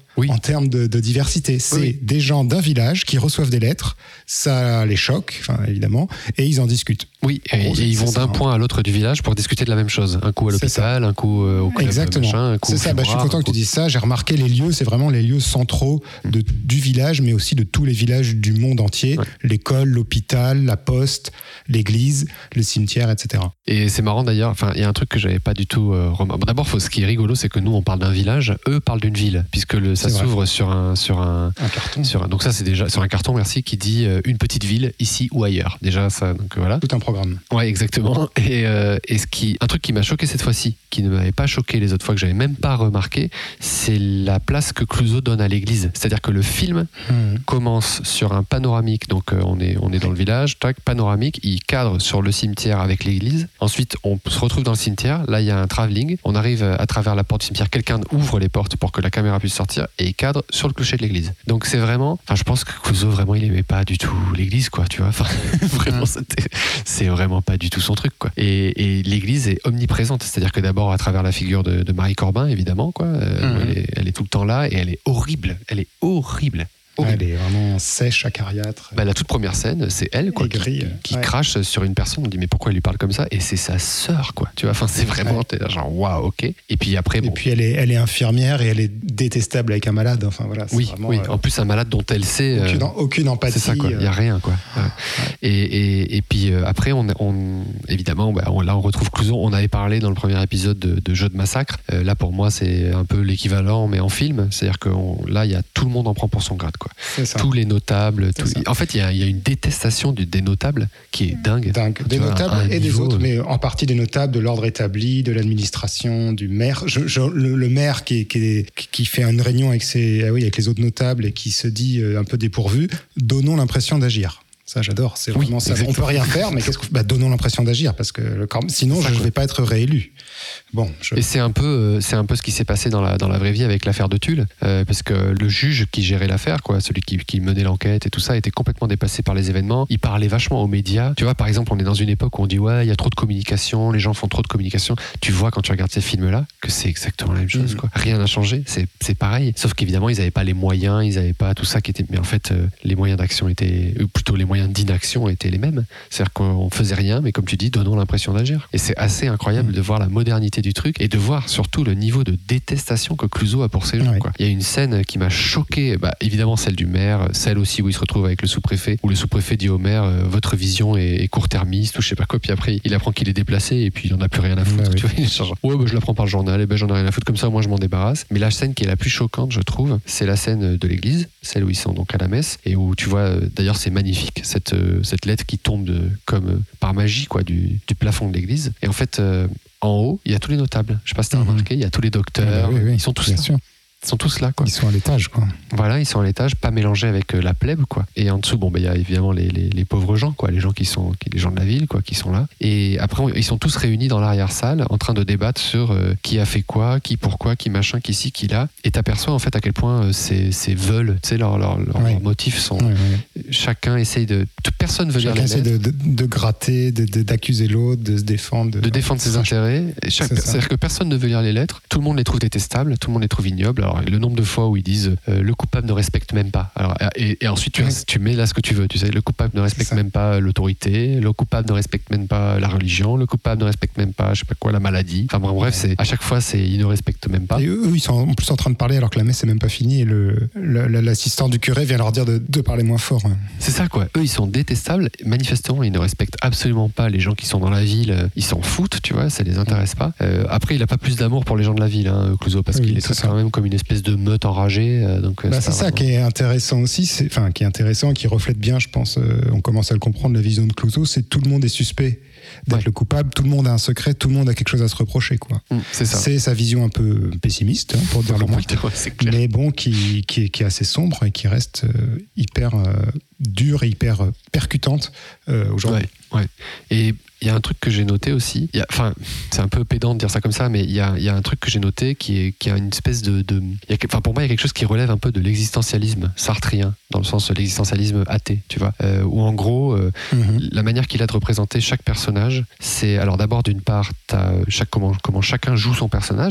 Oui. en termes de, de diversité. C'est oui. des gens d'un village qui reçoivent des lettres, ça les choque, enfin, évidemment, et ils en discutent. Oui, et, gros, et ils vont ça, d'un hein. point à l'autre du village pour discuter de la même chose. Un coup à l'hôpital, un coup euh, au club, Exactement. machin, un coup c'est au ça, bah, je suis fumoir, content que tu dises ça. J'ai remarqué les lieux, c'est vraiment les lieux centraux de, du village, mais aussi de tous les villages du monde entier. Ouais. L'école, l'hôpital, la poste, l'église, le cimetière, et cetera. Et c'est marrant d'ailleurs, enfin, il y a un truc que j'avais pas du tout euh, remarqué. Bon, d'abord, faut, ce qui est rigolo, c'est que nous, on parle d'un village, eux parlent d'une ville, puisque le, ça C'est vrai. s'ouvre sur un, sur un, Un carton. sur un. Donc ça, c'est déjà sur un carton, merci, qui dit euh, une petite ville ici ou ailleurs. Déjà, ça, donc voilà. Tout un programme. Ouais, exactement. Et, euh, et ce qui, un truc qui m'a choqué cette fois-ci, qui ne m'avait pas choqué les autres fois, que j'avais même pas remarqué, c'est la place que Clouzot donne à l'église. C'est-à-dire que le film Mmh. commence sur un panoramique, donc euh, on est on est dans le village, tac, panoramique, il cadre sur le cimetière avec l'église. Ensuite, on se retrouve dans le cimetière. Là, il y a un travelling. On arrive à travers la porte du cimetière. Quelqu'un ouvre les portes pour que la caméra puisse sortir et il cadre sur le clocher de l'église. Donc c'est vraiment, enfin, je pense que Clouzot vraiment, il aimait pas du tout l'église, quoi. Tu vois, enfin, vraiment, c'était, c'est vraiment pas du tout son truc, quoi. Et, et l'église est omniprésente, c'est-à-dire que d'abord à travers la figure de, de Marie Corbin, évidemment, quoi. Euh, Mhm. elle, est, elle est tout le temps là et elle est horrible. Elle est horrible. Ouais, elle est vraiment sèche, acariâtre. Bah, la toute première scène, c'est elle, quoi, Aigrie, qui, euh, qui ouais. crache sur une personne. On dit mais pourquoi elle lui parle comme ça? Et c'est sa sœur, quoi. Tu vois, enfin c'est vraiment Ouais. t'es là, genre waouh, ok. Et puis après, bon, Et puis elle est, elle est infirmière et elle est détestable avec un malade. Enfin voilà. C'est oui, vraiment, oui. euh, En plus un malade dont elle sait. aucune, euh, aucune empathie. C'est ça, quoi. Il y a euh, rien, quoi. Ouais. Et, et, et puis euh, après, on, on évidemment, bah, on, là on retrouve Clouzot. On avait parlé dans le premier épisode de, de Jeu de massacre. Euh, là pour moi, c'est un peu l'équivalent, mais en film. C'est-à-dire que on- là, il y a tout le monde en prend pour son grade, quoi. C'est ça. Tous les notables. C'est tout- ça. En fait, il y a, il y a une détestation du, des notables qui est dingue. Dingue. Tu Des vois, notables à un et des niveau, autres, euh, mais en partie des notables de l'ordre établi, de l'administration, du maire. Je, je- le, le maire qui, est- qui, est- qui fait une réunion avec, ses, ah oui, avec les autres notables et qui se dit euh, un peu dépourvu, donnons l'impression d'agir. Ça, j'adore. C'est Oui, vraiment ça. On exactement. peut rien faire, mais qu'est-ce que, bah, donnons l'impression d'agir parce que le corps- sinon, C'est ça, je ne quoi. vais pas être réélu. Bon, je... Et c'est un peu, euh, c'est un peu ce qui s'est passé dans la dans la vraie vie avec l'affaire de Tulle, euh, parce que le juge qui gérait l'affaire, quoi, celui qui, qui menait l'enquête et tout ça, était complètement dépassé par les événements. Il parlait vachement aux médias. Tu vois, par exemple, on est dans une époque où on dit ouais, il y a trop de communication, les gens font trop de communication. Tu vois quand tu regardes ces films-là que c'est exactement la même chose, Mhm. quoi. Rien n'a changé, c'est c'est pareil. Sauf qu'évidemment, ils n'avaient pas les moyens, ils n'avaient pas tout ça qui était. Mais en fait, euh, les moyens d'action étaient, ou plutôt les moyens d'inaction étaient les mêmes. C'est-à-dire qu'on faisait rien, mais comme tu dis, donnons l'impression d'agir. Et c'est assez incroyable de voir la modernité du truc et de voir surtout le niveau de détestation que Clouzot a pour ces gens, Ouais. quoi. Il y a une scène qui m'a choqué, bah, évidemment celle du maire, celle aussi où il se retrouve avec le sous-préfet, où le sous-préfet dit au maire euh, votre vision est, est court-termiste ou je sais pas quoi, puis après il apprend qu'il est déplacé et puis il en a plus rien à foutre. Bah oui. Tu vois, il est genre, ouais, bah, je l'apprends par le journal, et ben j'en ai rien à foutre, comme ça moi je m'en débarrasse. Mais la scène qui est la plus choquante, je trouve, c'est la scène de l'église, celle où ils sont donc à la messe et où tu vois, euh, d'ailleurs c'est magnifique, cette, euh, cette lettre qui tombe de, comme euh, par magie, quoi, du, du plafond de l'église. Et en fait, euh, en haut, il y a tous les notables. Je sais pas si t'as Mhm. remarqué, il y a tous les docteurs, Ah bah oui, oui, ils sont tous bien là. sûr. Ils sont tous là, quoi. Ils sont à l'étage, quoi. Voilà, ils sont à l'étage, pas mélangés avec euh, la plèbe, quoi. Et en dessous, bon, bah, il y a évidemment les, les, les pauvres gens, quoi, les gens qui sont, qui, les gens de la ville, quoi, qui sont là. Et après, on- ils sont tous réunis dans l'arrière-salle, en train de débattre sur euh, qui a fait quoi, qui pourquoi, qui machin, qui ci, qui là. Et t'aperçois en fait à quel point euh, ces, ces veuls, tu sais, leurs leurs leurs Ouais. motifs sont. Ouais, ouais. Chacun essaye de. toute Personne veut lire Chacun les essaie lettres. de, de, de gratter, de- de- d'accuser l'autre, de se défendre. De, de défendre ses intérêts. Et chaque- C'est ça. C'est-à-dire que personne ne veut lire les lettres. Tout le monde les trouve détestables. Tout le monde les trouve ignobles. Alors le nombre de fois où ils disent euh, le coupable ne respecte même pas. Alors et, et ensuite tu, Ouais. tu mets là ce que tu veux. Tu sais, le coupable ne respecte ça. même pas l'autorité. Le coupable ne respecte même pas la religion. Le coupable ne respecte même pas, je sais pas quoi, la maladie. Enfin bon, bref, c'est à chaque fois c'est ils ne respectent même pas. Et eux, eux, ils sont en plus en train de parler alors que la messe n'est même pas finie et le, le- le- l'assistant du curé vient leur dire de, de parler moins fort. hein. C'est ça, quoi. Eux, ils sont détestables. Manifestement, ils ne respectent absolument pas les gens qui sont dans la ville. Ils s'en foutent, tu vois, ça les intéresse pas. Euh, après, il a pas plus d'amour pour les gens de la ville, hein, Clouzot, parce Oui, qu'il les c'est traite ça. quand même comme une espèce de meute enragée. euh, donc, euh, Bah, pas c'est ça vraiment- qui est intéressant aussi, c'est, enfin qui est intéressant, qui reflète bien, je pense, euh, on commence à le comprendre, la vision de Clouzot, c'est tout le monde est suspect d'être Ouais. le coupable, tout le monde a un secret, tout le monde a quelque chose à se reprocher, quoi. Mm, c'est ça. C'est sa vision un peu pessimiste, hein, pour dire le moins, Ouais, c'est clair. mais bon, qui, qui, est, qui est assez sombre et qui reste euh, hyper euh, dure et hyper euh, percutante euh, aujourd'hui. Ouais, ouais. Et il y a un truc que j'ai noté aussi. Il y a- Enfin, c'est un peu pédant de dire ça comme ça, mais il y a, il y a un truc que j'ai noté qui est qui a une espèce de. de il y a, enfin, pour moi, il y a quelque chose qui relève un peu de l'existentialisme sartrien, dans le sens de l'existentialisme athée, tu vois. Euh, où en gros, euh, Mhm. la manière qu'il a de représenter chaque personnage, c'est alors d'abord d'une part, t'as chaque comment comment chacun joue son personnage.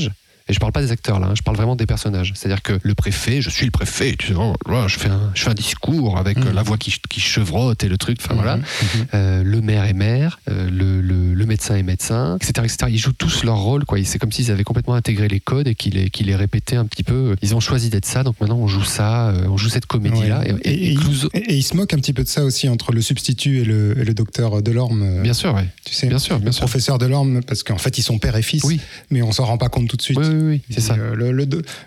Et je parle pas des acteurs là, hein, je parle vraiment des personnages. C'est-à-dire que le préfet, je suis le préfet, tu sais, oh, là, je fais un, je fais un discours avec mmh. la voix qui, qui chevrotte et le truc, enfin mmh. voilà. Mmh. Euh, le maire est maire, euh, le, le, le médecin est médecin, et cetera, et cetera. Ils jouent tous leur rôle, quoi. C'est comme s'ils avaient complètement intégré les codes et qu'ils les, qu'ils les répétaient un petit peu. Ils ont choisi d'être ça, donc maintenant on joue ça, euh, on joue cette comédie-là. Ouais. Et, et, et, Clouseau... et, et ils se moquent un petit peu de ça aussi entre le substitut et le, et le docteur Delorme. Euh, bien sûr, oui. Tu sais, bien sûr, bien le sûr. Professeur Delorme, parce qu'en fait ils sont père et fils, oui. mais on s'en rend pas compte tout de suite. Oui, oui, oui, c'est et ça. Euh, le, le,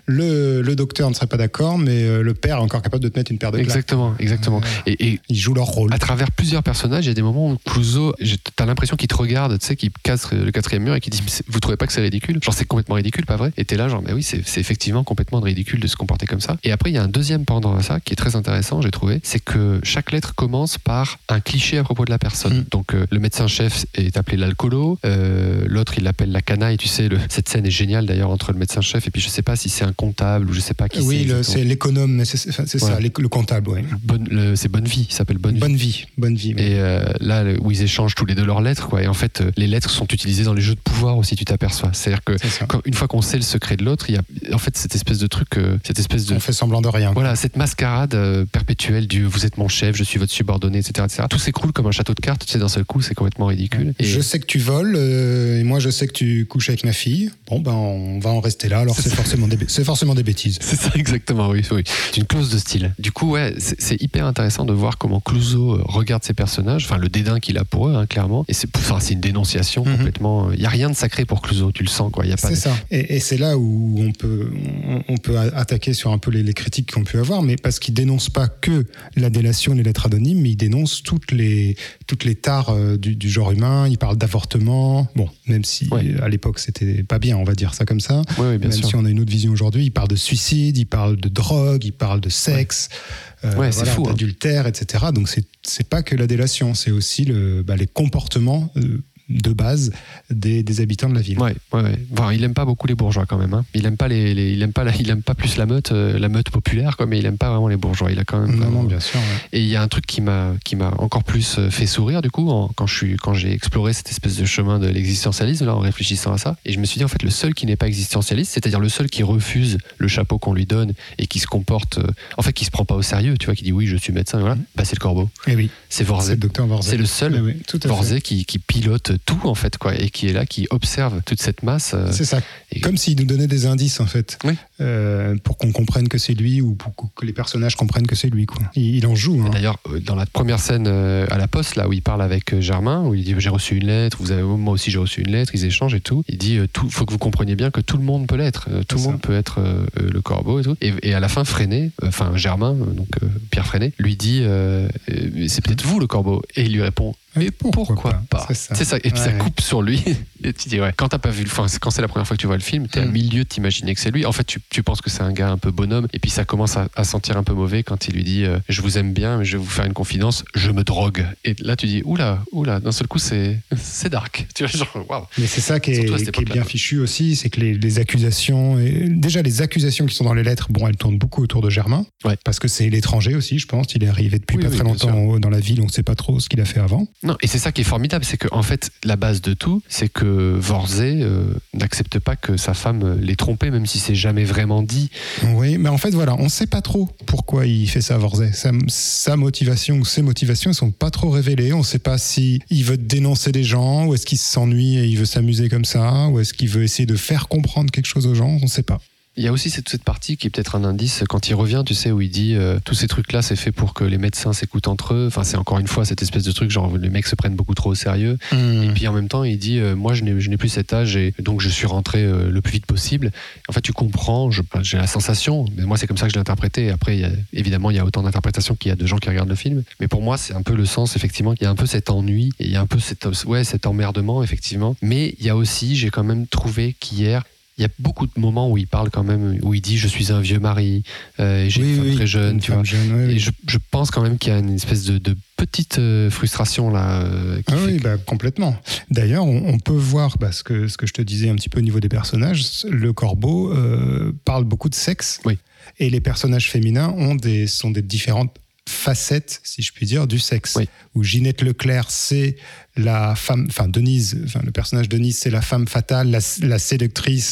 le, le docteur ne serait pas d'accord, mais euh, le père est encore capable de te mettre une paire de claques. Exactement, exactement. Euh, et, et ils jouent leur rôle. À travers plusieurs personnages, il y a des moments où Clouseau, t'as l'impression qu'il te regarde, tu sais, qu'il casse le quatrième mur et qu'il dit vous trouvez pas que c'est ridicule? Genre c'est complètement ridicule, pas vrai? Et t'es là genre mais oui, c'est, c'est effectivement complètement ridicule de se comporter comme ça. Et après il y a un deuxième pendant à ça qui est très intéressant, j'ai trouvé, c'est que chaque lettre commence par un cliché à propos de la personne. Mmh. Donc euh, le médecin-chef est appelé l'alcoolo, euh, l'autre il l'appelle la canaille, tu sais, le, cette scène est géniale d'ailleurs entre le médecin-chef et puis je sais pas si c'est un comptable ou je sais pas qui oui, c'est. Oui, c'est l'économe, mais c'est, c'est, c'est voilà. ça, le comptable, ouais. Bonne, le, c'est Bonne Vie, il s'appelle Bonne Vie. Bonne Vie, Bonne Vie. Et euh, là où ils échangent tous les deux leurs lettres, quoi. Et en fait, les lettres sont utilisées dans les jeux de pouvoir aussi, tu t'aperçois. C'est-à-dire que quand, une fois qu'on sait le secret de l'autre, il y a en fait cette espèce de truc, euh, cette espèce de. On fait semblant de rien. Voilà, cette mascarade euh, perpétuelle du vous êtes mon chef, je suis votre subordonné, et cetera, et cetera. Tout s'écroule comme un château de cartes, tu sais, d'un seul coup, c'est complètement ridicule. Et... Je sais que tu voles, euh, et moi je sais que tu couches avec ma fille. Bon, ben on va en rester là, alors c'est, c'est, forcément, des, c'est forcément des bêtises. C'est ça, exactement, oui. oui. C'est une clause de style. Du coup, ouais, c'est, c'est hyper intéressant de voir comment Clouseau regarde ses personnages, enfin le dédain qu'il a pour eux, hein, clairement. Et c'est, enfin, c'est une dénonciation mm-hmm. complètement. Il n'y a rien de sacré pour Clouseau, tu le sens, quoi. Y a pas c'est de... ça. Et, et c'est là où on peut, on, on peut attaquer sur un peu les, les critiques qu'on peut avoir, mais parce qu'il dénonce pas que la délation et les lettres anonymes, mais il dénonce toutes les, toutes les tares euh, du, du genre humain. Il parle d'avortement. Bon, même si ouais. à l'époque c'était pas bien, on va dire ça comme ça. Oui, oui, bien même sûr. si on a une autre vision aujourd'hui, il parle de suicide, il parle de drogue, il parle de sexe. Ouais. Euh, ouais, c'est voilà, fou, d'adultère, hein. et cetera. Donc c'est c'est pas que la délation, c'est aussi le bah, les comportements euh, de base des, des habitants de la ville. Ouais, ouais, ouais. Enfin, il aime pas beaucoup les bourgeois quand même. Hein. Il aime pas les, les, il aime pas, la, il aime pas plus la meute, euh, la meute populaire, quoi, mais il aime pas vraiment les bourgeois. Il a quand même. Non, vraiment... non, bien sûr. Ouais. Et il y a un truc qui m'a, qui m'a encore plus fait sourire du coup en, quand je suis, quand j'ai exploré cette espèce de chemin de l'existentialisme là, en réfléchissant à ça. Et je me suis dit en fait le seul qui n'est pas existentialiste, c'est-à-dire le seul qui refuse le chapeau qu'on lui donne et qui se comporte, euh, en fait, qui se prend pas au sérieux, tu vois, qui dit oui, je suis médecin, voilà. Mmh. Bah c'est le Corbeau. Et oui. C'est Vorzé. C'est le docteur Vorzé. C'est le seul oui, oui, Vorzé qui, qui pilote tout en fait, quoi. Et qui est là, qui observe toute cette masse. Euh, c'est ça. Et... Comme s'il nous donnait des indices, en fait, oui. euh, pour qu'on comprenne que c'est lui ou pour que les personnages comprennent que c'est lui, quoi. Il, il en joue. Hein. D'ailleurs, dans la première scène euh, à la poste, là où il parle avec Germain, où il dit j'ai reçu une lettre, vous avez, moi aussi j'ai reçu une lettre, ils échangent et tout. Il dit il euh, faut que vous compreniez bien que tout le monde peut l'être, euh, tout c'est le monde ça. peut être euh, le Corbeau et tout. Et, et à la fin, Freinet, enfin Germain, donc euh, Pierre Freinet, lui dit euh, c'est peut-être vous le Corbeau, et il lui répond mais pourquoi, pourquoi pas, pas. C'est, ça. c'est ça. Et puis ouais. ça coupe sur lui. Et tu dis, ouais. Quand t'as pas vu le film, quand c'est la première fois que tu vois le film, t'es mm. à milieu de t'imaginer que c'est lui. En fait, tu, tu penses que c'est un gars un peu bonhomme. Et puis ça commence à, à sentir un peu mauvais quand il lui dit, euh, je vous aime bien, mais je vais vous faire une confidence, je me drogue. Et là, tu dis, oula, oula, d'un seul coup, c'est, c'est dark. Tu vois, genre, waouh. Mais c'est ça qui est, qui est bien fichu aussi, c'est que les, les accusations, et déjà les accusations qui sont dans les lettres, bon, elles tournent beaucoup autour de Germain. Ouais. Parce que c'est l'étranger aussi, je pense. Il est arrivé depuis oui, pas oui, très longtemps dans la ville, on sait pas trop ce qu'il a fait avant. Non, et c'est ça qui est formidable. C'est que en fait la base de tout, c'est que Vorzé euh, n'accepte pas que sa femme l'ait trompé, même si c'est jamais vraiment dit. Oui, mais en fait voilà, on sait pas trop pourquoi il fait ça, Vorzé. Sa, sa motivation ou ses motivations ne sont pas trop révélées. On sait pas si il veut dénoncer des gens, ou est-ce qu'il s'ennuie et il veut s'amuser comme ça, ou est-ce qu'il veut essayer de faire comprendre quelque chose aux gens. On sait pas. Il y a aussi cette, cette partie qui est peut-être un indice quand il revient, tu sais, où il dit euh, tous ces trucs-là, c'est fait pour que les médecins s'écoutent entre eux. Enfin, c'est encore une fois cette espèce de truc, genre les mecs se prennent beaucoup trop au sérieux. Mmh. Et puis en même temps, il dit euh, moi, je n'ai, je n'ai plus cet âge et donc je suis rentré euh, le plus vite possible. En fait, tu comprends, je, j'ai la sensation, mais moi, c'est comme ça que je l'ai interprété. Après, il y a, évidemment, il y a autant d'interprétations qu'il y a de gens qui regardent le film. Mais pour moi, c'est un peu le sens, effectivement. Il y a un peu cet ennui et il y a un peu cet, ouais, cet emmerdement, effectivement. Mais il y a aussi, j'ai quand même trouvé qu'hier, il y a beaucoup de moments où il parle quand même, où il dit je suis un vieux mari, euh, j'ai oui, une femme oui, très jeune, tu vois. Jeune, oui, et oui. je, je pense quand même qu'il y a une espèce de, de petite euh, frustration là. Euh, qui ah fait oui, que... bah, complètement. D'ailleurs, on, on peut voir bah, ce, que, ce que je te disais un petit peu au niveau des personnages. Le Corbeau euh, parle beaucoup de sexe. Oui. Et les personnages féminins ont des, sont des différentes facettes, si je puis dire, du sexe. Oui. Où Ginette Leclerc, c'est la femme, enfin Denise, enfin le personnage Denise, c'est la femme fatale, la, la séductrice,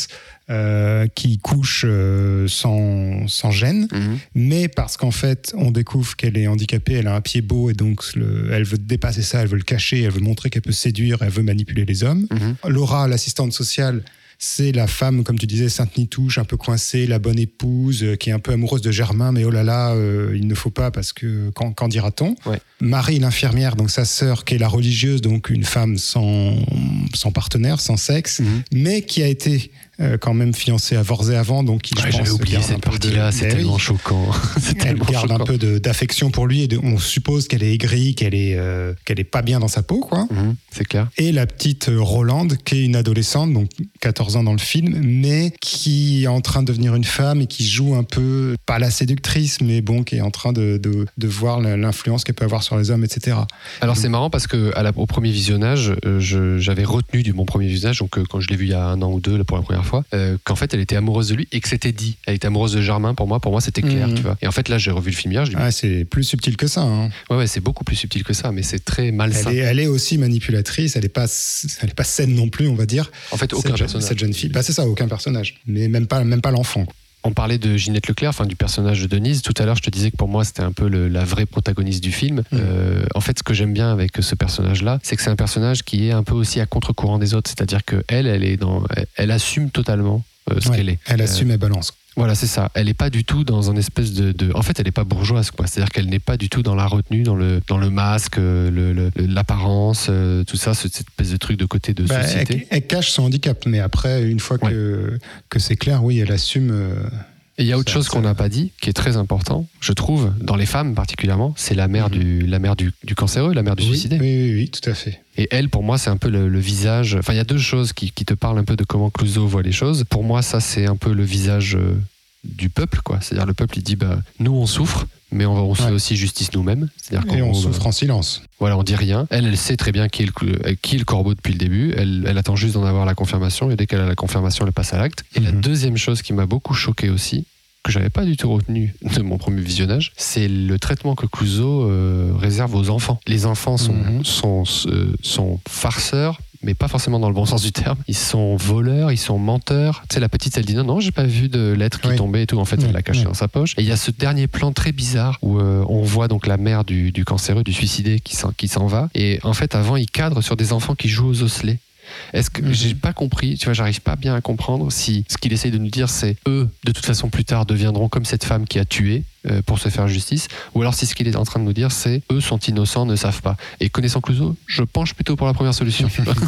euh, qui couche euh, sans, sans gêne, Mhm. mais parce qu'en fait, on découvre qu'elle est handicapée, elle a un pied beau et donc le, elle veut dépasser ça, elle veut le cacher, elle veut montrer qu'elle peut séduire, elle veut manipuler les hommes. Mhm. Laura, l'assistante sociale, c'est la femme, comme tu disais, Sainte-Nitouche, un peu coincée, la bonne épouse, euh, qui est un peu amoureuse de Germain, mais oh là là, euh, il ne faut pas parce que qu'en, qu'en dira-t-on. Ouais. Marie, l'infirmière, donc sa sœur, qui est la religieuse, donc une femme sans, sans partenaire, sans sexe, Mhm. mais qui a été euh, quand même fiancée à Vorzay avant, donc qui, je Ouais, pense, j'avais oublié garde un cette peu de- partie-là, c'est Ben tellement oui. choquant. C'est Elle tellement garde choquant. un peu de- d'affection pour lui et de- on suppose qu'elle est aigrie, qu'elle est, euh, qu'elle est pas bien dans sa peau, quoi. Mhm, c'est clair. Et la petite euh, Rolande, qui est une adolescente, donc quatorze ans dans le film, mais qui est en train de devenir une femme et qui joue un peu, pas la séductrice, mais bon, qui est en train de, de, de voir l'influence qu'elle peut avoir sur les hommes, et cetera. Alors c'est marrant parce que à la- au premier visionnage, euh, je- j'avais retenu du mon premier visionnage, donc euh, quand je l'ai vu il y a un an ou deux là, pour la première fois, euh, qu'en fait elle était amoureuse de lui et que c'était dit. Elle était amoureuse de Germain. Pour moi, pour moi c'était clair, Mhm. tu vois. Et en fait là, j'ai revu le film hier, je dis Ah, c'est plus subtil que ça. Hein. ouais ouais, c'est beaucoup plus subtil que ça, mais c'est très malsain. Elle est, elle est aussi manipulatrice, elle n'est pas, elle est pas saine non plus, on va dire. En fait, aucun cette, personnage. cette jeune fille. Bah, c'est ça, aucun personnage. Mais même pas, même pas l'enfant. On parlait de Ginette Leclerc, enfin du personnage de Denise. Tout à l'heure, je te disais que pour moi, c'était un peu le- la vraie protagoniste du film. Mm. Euh, en fait, ce que j'aime bien avec ce personnage-là, c'est que c'est un personnage qui est un peu aussi à contre-courant des autres. C'est-à-dire que elle, elle est dans, elle, elle assume totalement euh, ce Ouais, qu'elle est. Elle Euh, assume, elle balance. Voilà, c'est ça. Elle n'est pas du tout dans un espèce de, de... En fait, elle n'est pas bourgeoise, quoi. C'est-à-dire qu'elle n'est pas du tout dans la retenue, dans le, dans le masque, euh, le- le- l'apparence, euh, tout ça, cette espèce de truc de côté de Bah, société. elle, elle cache son handicap, mais après, une fois que, que c'est clair, oui, elle assume. euh, Et il y a autre Ça, chose ça- qu'on n'a pas dit, qui est très important, je trouve, dans les femmes particulièrement, c'est la mère, Mhm. du, la mère du, du cancéreux, la mère du oui, suicidé. oui, oui, oui, tout à fait. Et elle, pour moi, c'est un peu le, le visage. Enfin, il y a deux choses qui, qui te parlent un peu de comment Clouseau voit les choses. Pour moi, ça, c'est un peu le visage euh, du peuple, quoi. C'est-à-dire, le peuple, il dit, bah, nous, on souffre, mais on, on se Ouais. fait aussi justice nous-mêmes. C'est-à-dire Et qu'on on souffre en silence. Voilà, on dit rien. Elle, elle sait très bien qui est le, cl- qui est le corbeau depuis le début. Elle, elle attend juste d'en avoir la confirmation. Et dès qu'elle a la confirmation, elle passe à l'acte. Et la Mhm. deuxième chose qui m'a beaucoup choqué aussi, que j'avais pas du tout retenu de mon premier visionnage, c'est le traitement que Clouseau euh, réserve aux enfants. Les enfants sont, Mhm. sont, euh, sont farceurs, mais pas forcément dans le bon sens du terme. Ils sont voleurs, ils sont menteurs. Tu sais, la petite, elle dit non, non, j'ai pas vu de lettre qui Oui. tombait et tout. En fait, Oui, elle l'a caché oui. dans sa poche. Et il y a ce dernier plan très bizarre où euh, on voit donc la mère du, du cancéreux, du suicidé, qui s'en, qui s'en va. Et en fait, avant, il cadre sur des enfants qui jouent aux osselets. Est-ce que Mhm. j'ai pas compris, tu vois, j'arrive pas bien à comprendre si ce qu'il essaye de nous dire, c'est eux, de toute façon, plus tard, deviendront comme cette femme qui a tué euh, pour se faire justice, ou alors si ce qu'il est en train de nous dire, c'est eux sont innocents, ne savent pas. Et connaissant Clouseau, je penche plutôt pour la première solution.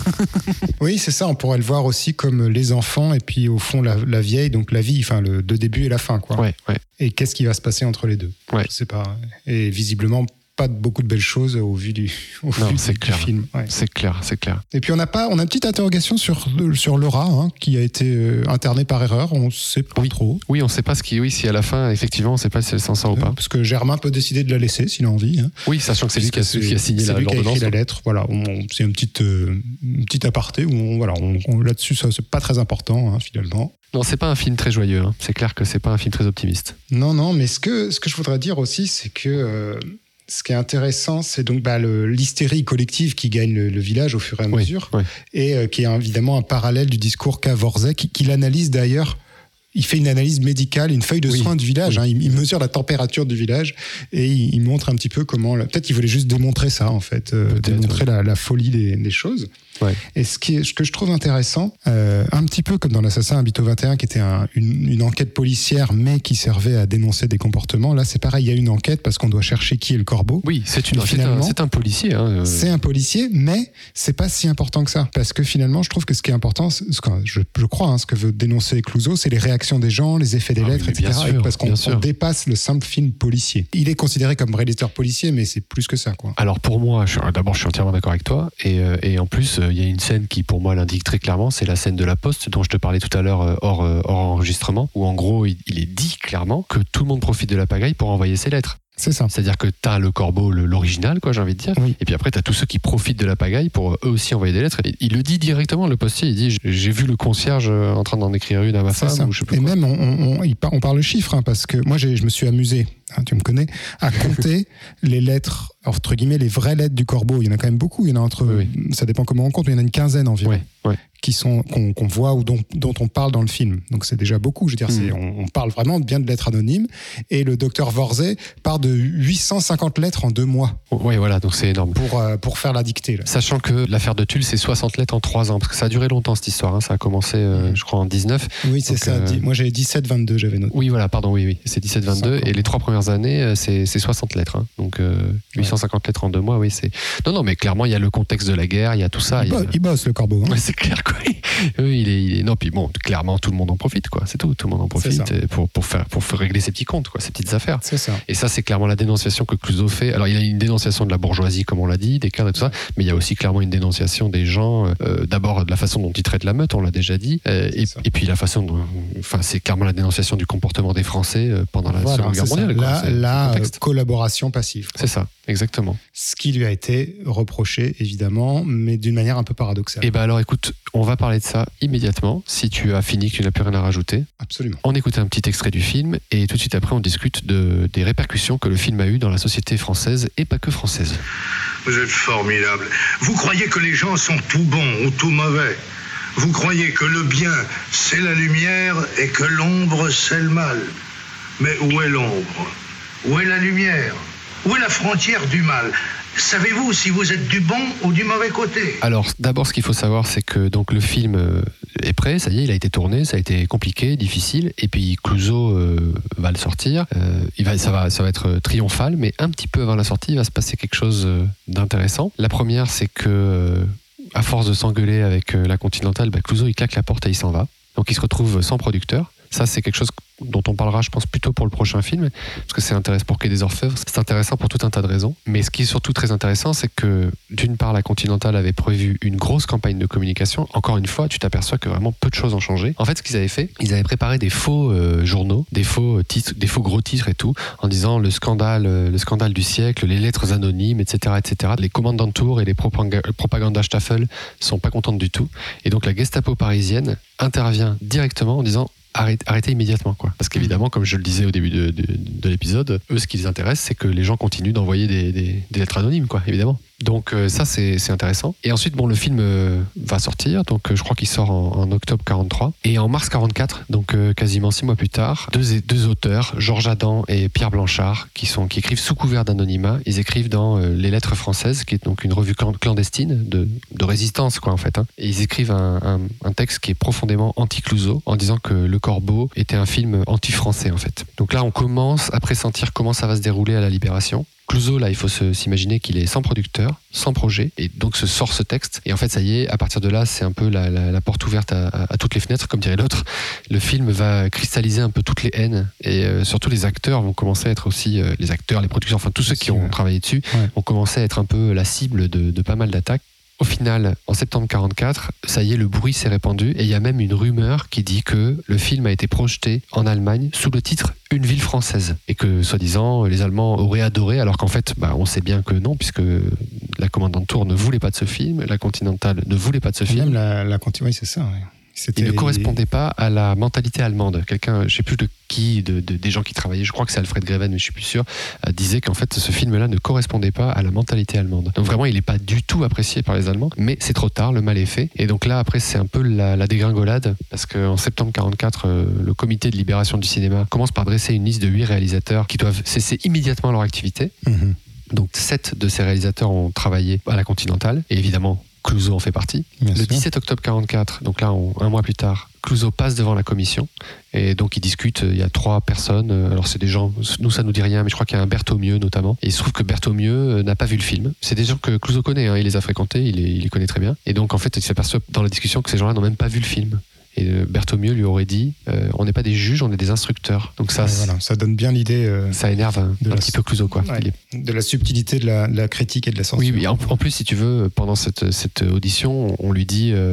Oui, c'est ça. On pourrait le voir aussi comme les enfants et puis au fond la, la vieille, donc la vie, enfin le, le début et la fin, quoi. ouais, ouais. Et qu'est-ce qui va se passer entre les deux Ouais. Je sais pas. Et visiblement pas de beaucoup de belles choses au vu du, au Non, vu c'est du clair. film. Ouais. C'est clair, c'est clair. Et puis on a pas, on a une petite interrogation sur sur Laura, hein, qui a été euh, internée par erreur. On sait pas Oui. trop. Oui, on sait pas ce qui, oui, si à la fin, effectivement, on sait pas si elle s'en sort ou pas. Euh, Parce que Germain peut décider de la laisser s'il a envie. Hein. Oui, sachant que c'est lui qui a, Parce que qui a signé c'est la- lui qui a écrit l'ordonnance. la lettre. Voilà, on- on- c'est une petite, euh, une petite aparté où on, voilà, on, on- là-dessus, ça c'est pas très important hein, finalement. Non, c'est pas un film très joyeux. hein. C'est clair que c'est pas un film très optimiste. Non, non, mais ce que ce que je voudrais dire aussi, c'est que euh, ce qui est intéressant, c'est donc bah, le- l'hystérie collective qui gagne le, le village au fur et à Oui, mesure, oui. et euh, qui est évidemment un parallèle du discours qu'a Vorzay, qui, qui l'analyse d'ailleurs. Il fait une analyse médicale, une feuille de Oui, soins du village. oui. hein. Il, il mesure la température du village et il, il montre un petit peu comment. Peut-être qu'il voulait juste démontrer ça, en fait, euh, Peut-être, démontrer la, la folie des, des choses. Ouais. Et ce, qui est, ce que je trouve intéressant, euh, un petit peu comme dans l'Assassin habite au vingt et un, qui était un- une, une enquête policière, mais qui servait à dénoncer des comportements. Là, c'est pareil, il y a une enquête parce qu'on doit chercher qui est le corbeau. Oui, c'est une, Mais c'est un, finalement, c'est un policier. hein, euh, C'est un policier, mais c'est pas si important que ça. Parce que finalement, je trouve que ce qui est important, ce que, je, je crois, hein, ce que veut dénoncer Clouseau, c'est les réactions des gens, les effets des Ah oui, lettres, mais bien et cetera. sûr, Et parce qu'on bien sûr. on dépasse le simple film policier. Il est considéré comme réalisateur policier, mais c'est plus que ça, quoi. Alors pour moi, je suis- d'abord je suis entièrement d'accord avec toi et, euh, et en plus euh, il y a une scène qui pour moi l'indique très clairement, c'est la scène de la Poste dont je te parlais tout à l'heure euh, hors, euh, hors enregistrement, où en gros il, il est dit clairement que tout le monde profite de la pagaille pour envoyer ses lettres. C'est ça. C'est-à-dire que t'as le corbeau, le- l'original, quoi, j'ai envie de dire. Oui. Et puis après, t'as tous ceux qui profitent de la pagaille pour euh, eux aussi envoyer des lettres. Et il le dit directement, le postier. Il dit j'ai vu le concierge euh, en train d'en écrire une à ma C'est femme ça. ou je sais plus Et quoi. même, on, on, on- il par- on parle chiffres, hein, parce que moi, j'ai- je me suis amusé hein, tu me connais, à compter les lettres, entre guillemets, les vraies lettres du corbeau. Il y en a quand même beaucoup. Il y en a entre, oui, oui. Ça dépend comment on compte, mais il y en a une quinzaine environ. Oui, oui. Qui sont, qu'on, qu'on voit ou dont, dont on parle dans le film. Donc c'est déjà beaucoup. Je veux dire, mmh. c'est, on, on parle vraiment bien de lettres anonymes. Et le docteur Vorzay part de huit cent cinquante lettres en deux mois. Oui, voilà, donc c'est énorme. Pour, euh, pour faire la dictée. Là. Sachant que l'affaire de Tulle, c'est soixante lettres en trois ans. Parce que ça a duré longtemps cette histoire. Hein. Ça a commencé, euh, mmh. je crois, en dix-neuf. Oui, c'est donc, ça. Euh... Moi, j'avais dix-sept vingt-deux, j'avais noté. Oui, voilà, pardon, oui, oui. C'est dix-sept vingt-deux. Et les trois premières années, c'est, c'est soixante lettres. Hein. Donc euh, huit cent cinquante ouais. lettres en deux mois, oui. C'est... Non, non, mais clairement, il y a le contexte de la guerre, il y a tout ça. Il, bo- a... il bosse, le corbeau. Hein. Ouais, c'est clair, quoi. Oui, il est, il est... Non, puis bon, clairement, tout le monde en profite, quoi. C'est tout. Tout le monde en profite pour, pour, faire, pour faire régler ses petits comptes, quoi, ses petites affaires. C'est ça. Et ça, c'est clairement la dénonciation que Clouzot fait. Alors, il y a une dénonciation de la bourgeoisie, comme on l'a dit, des cadres et tout ça, mais il y a aussi clairement une dénonciation des gens, euh, d'abord de la façon dont ils traitent la meute, on l'a déjà dit, euh, et, et puis la façon dont. Enfin, c'est clairement la dénonciation du comportement des Français euh, pendant la voilà, Seconde Guerre mondiale. Quoi. La, la euh, collaboration passive. Quoi. C'est ça, exactement. Ce qui lui a été reproché, évidemment, mais d'une manière un peu paradoxale. Et bien alors, écoute, on va parler de ça immédiatement, si tu as fini, que tu n'as plus rien à rajouter. Absolument. On écoute un petit extrait du film, et tout de suite après, on discute de, des répercussions que le film a eues dans la société française, et pas que française. Vous êtes formidable. Vous croyez que les gens sont tout bons ou tout mauvais. Vous croyez que le bien, c'est la lumière, et que l'ombre, c'est le mal. Mais où est l'ombre ? Où est la lumière ? Où est la frontière du mal ? Savez-vous si vous êtes du bon ou du mauvais côté ? Alors, d'abord, ce qu'il faut savoir, c'est que donc, le film est prêt, ça y est, il a été tourné, ça a été compliqué, difficile, et puis Clouzot euh, va le sortir. Euh, il va, ça, va, ça va être triomphal, mais un petit peu avant la sortie, il va se passer quelque chose d'intéressant. La première, c'est que, euh, à force de s'engueuler avec la Continentale, bah, Clouzot, il claque la porte et il s'en va. Donc, il se retrouve sans producteur. Ça, c'est quelque chose dont on parlera, je pense, plutôt pour le prochain film, parce que c'est intéressant pour Quai des Orfèvres, c'est intéressant pour tout un tas de raisons. Mais ce qui est surtout très intéressant, c'est que, d'une part, la Continentale avait prévu une grosse campagne de communication. Encore une fois, tu t'aperçois que vraiment peu de choses ont changé. En fait, ce qu'ils avaient fait, ils avaient préparé des faux euh, journaux, des faux titres, des faux gros titres et tout, en disant le scandale, euh, le scandale du siècle, les lettres anonymes, et cetera, et cetera. Les commandants de tour et les propag- Propagandastaffel sont pas contentes du tout. Et donc, la Gestapo parisienne intervient directement en disant Arrêtez, arrêtez immédiatement, quoi. Parce qu'évidemment, comme je le disais au début de, de, de l'épisode, eux, ce qui les intéresse, c'est que les gens continuent d'envoyer des, des, des lettres anonymes, quoi, évidemment. Donc euh, ça, c'est, c'est intéressant. Et ensuite, bon, le film euh, va sortir, donc euh, je crois qu'il sort en, en octobre quarante-trois. Et en mars quarante-quatre, donc euh, quasiment six mois plus tard, deux, deux auteurs, Georges Adam et Pierre Blanchard, qui, sont, qui écrivent sous couvert d'anonymat, ils écrivent dans euh, Les Lettres Françaises, qui est donc une revue clandestine de, de résistance, quoi, en fait. Hein. Et ils écrivent un, un, un texte qui est profondément anti-Clouzot, en disant que Le Corbeau était un film anti-français, en fait. Donc là, on commence à pressentir comment ça va se dérouler à la Libération. Clouzot, là, il faut se, s'imaginer qu'il est sans producteur, sans projet, et donc se sort ce texte. Et en fait, ça y est, à partir de là, c'est un peu la, la, la porte ouverte à, à, à toutes les fenêtres, comme dirait l'autre. Le film va cristalliser un peu toutes les haines, et euh, surtout les acteurs vont commencer à être aussi, euh, les acteurs, les producteurs, enfin tous ceux qui ont travaillé dessus, ouais. vont commencer à être un peu la cible de, de pas mal d'attaques. Au final, en septembre quarante-quatre, ça y est, le bruit s'est répandu et il y a même une rumeur qui dit que le film a été projeté en Allemagne sous le titre « Une ville française » et que, soi-disant, les Allemands auraient adoré, alors qu'en fait, bah, on sait bien que non, puisque la commandante de tour ne voulait pas de ce film, la Continentale ne voulait pas de ce et film. Même la, la Continentale, oui, c'est ça, oui. C'était... Il ne correspondait pas à la mentalité allemande. Quelqu'un, je ne sais plus de qui, de, de, des gens qui travaillaient, je crois que c'est Alfred Greven, mais je ne suis plus sûr, euh, disait qu'en fait ce film-là ne correspondait pas à la mentalité allemande. Donc vraiment, il n'est pas du tout apprécié par les Allemands, mais c'est trop tard, le mal est fait. Et donc là, après, c'est un peu la, la dégringolade, parce qu'en septembre quarante-quatre, euh, le comité de libération du cinéma commence par dresser une liste de huit réalisateurs qui doivent cesser immédiatement leur activité. Mmh. Donc sept de ces réalisateurs ont travaillé à la Continentale, et évidemment, Clouzot en fait partie. Bien le sûr. dix-sept octobre quarante-quatre, donc là, on, un mois plus tard, Clouzot passe devant la commission et donc ils discutent. Il y a trois personnes. Alors c'est des gens, nous ça nous dit rien, mais je crois qu'il y a un Berthomieux notamment. Et il se trouve que Berthomieux n'a pas vu le film. C'est des gens que Clouzot connaît, hein, il les a fréquentés, il les, il les connaît très bien. Et donc en fait, il s'aperçoit dans la discussion que ces gens-là n'ont même pas vu le film. Et Berthomieux lui aurait dit euh, on n'est pas des juges, on est des instructeurs. Donc ça, ouais, voilà, ça donne bien l'idée. Euh, ça énerve un, un la, petit peu Clouzot, quoi. Ouais, est... De la subtilité de la, de la critique et de la censure. Oui, oui. En, en plus, si tu veux, pendant cette, cette audition, on lui dit euh,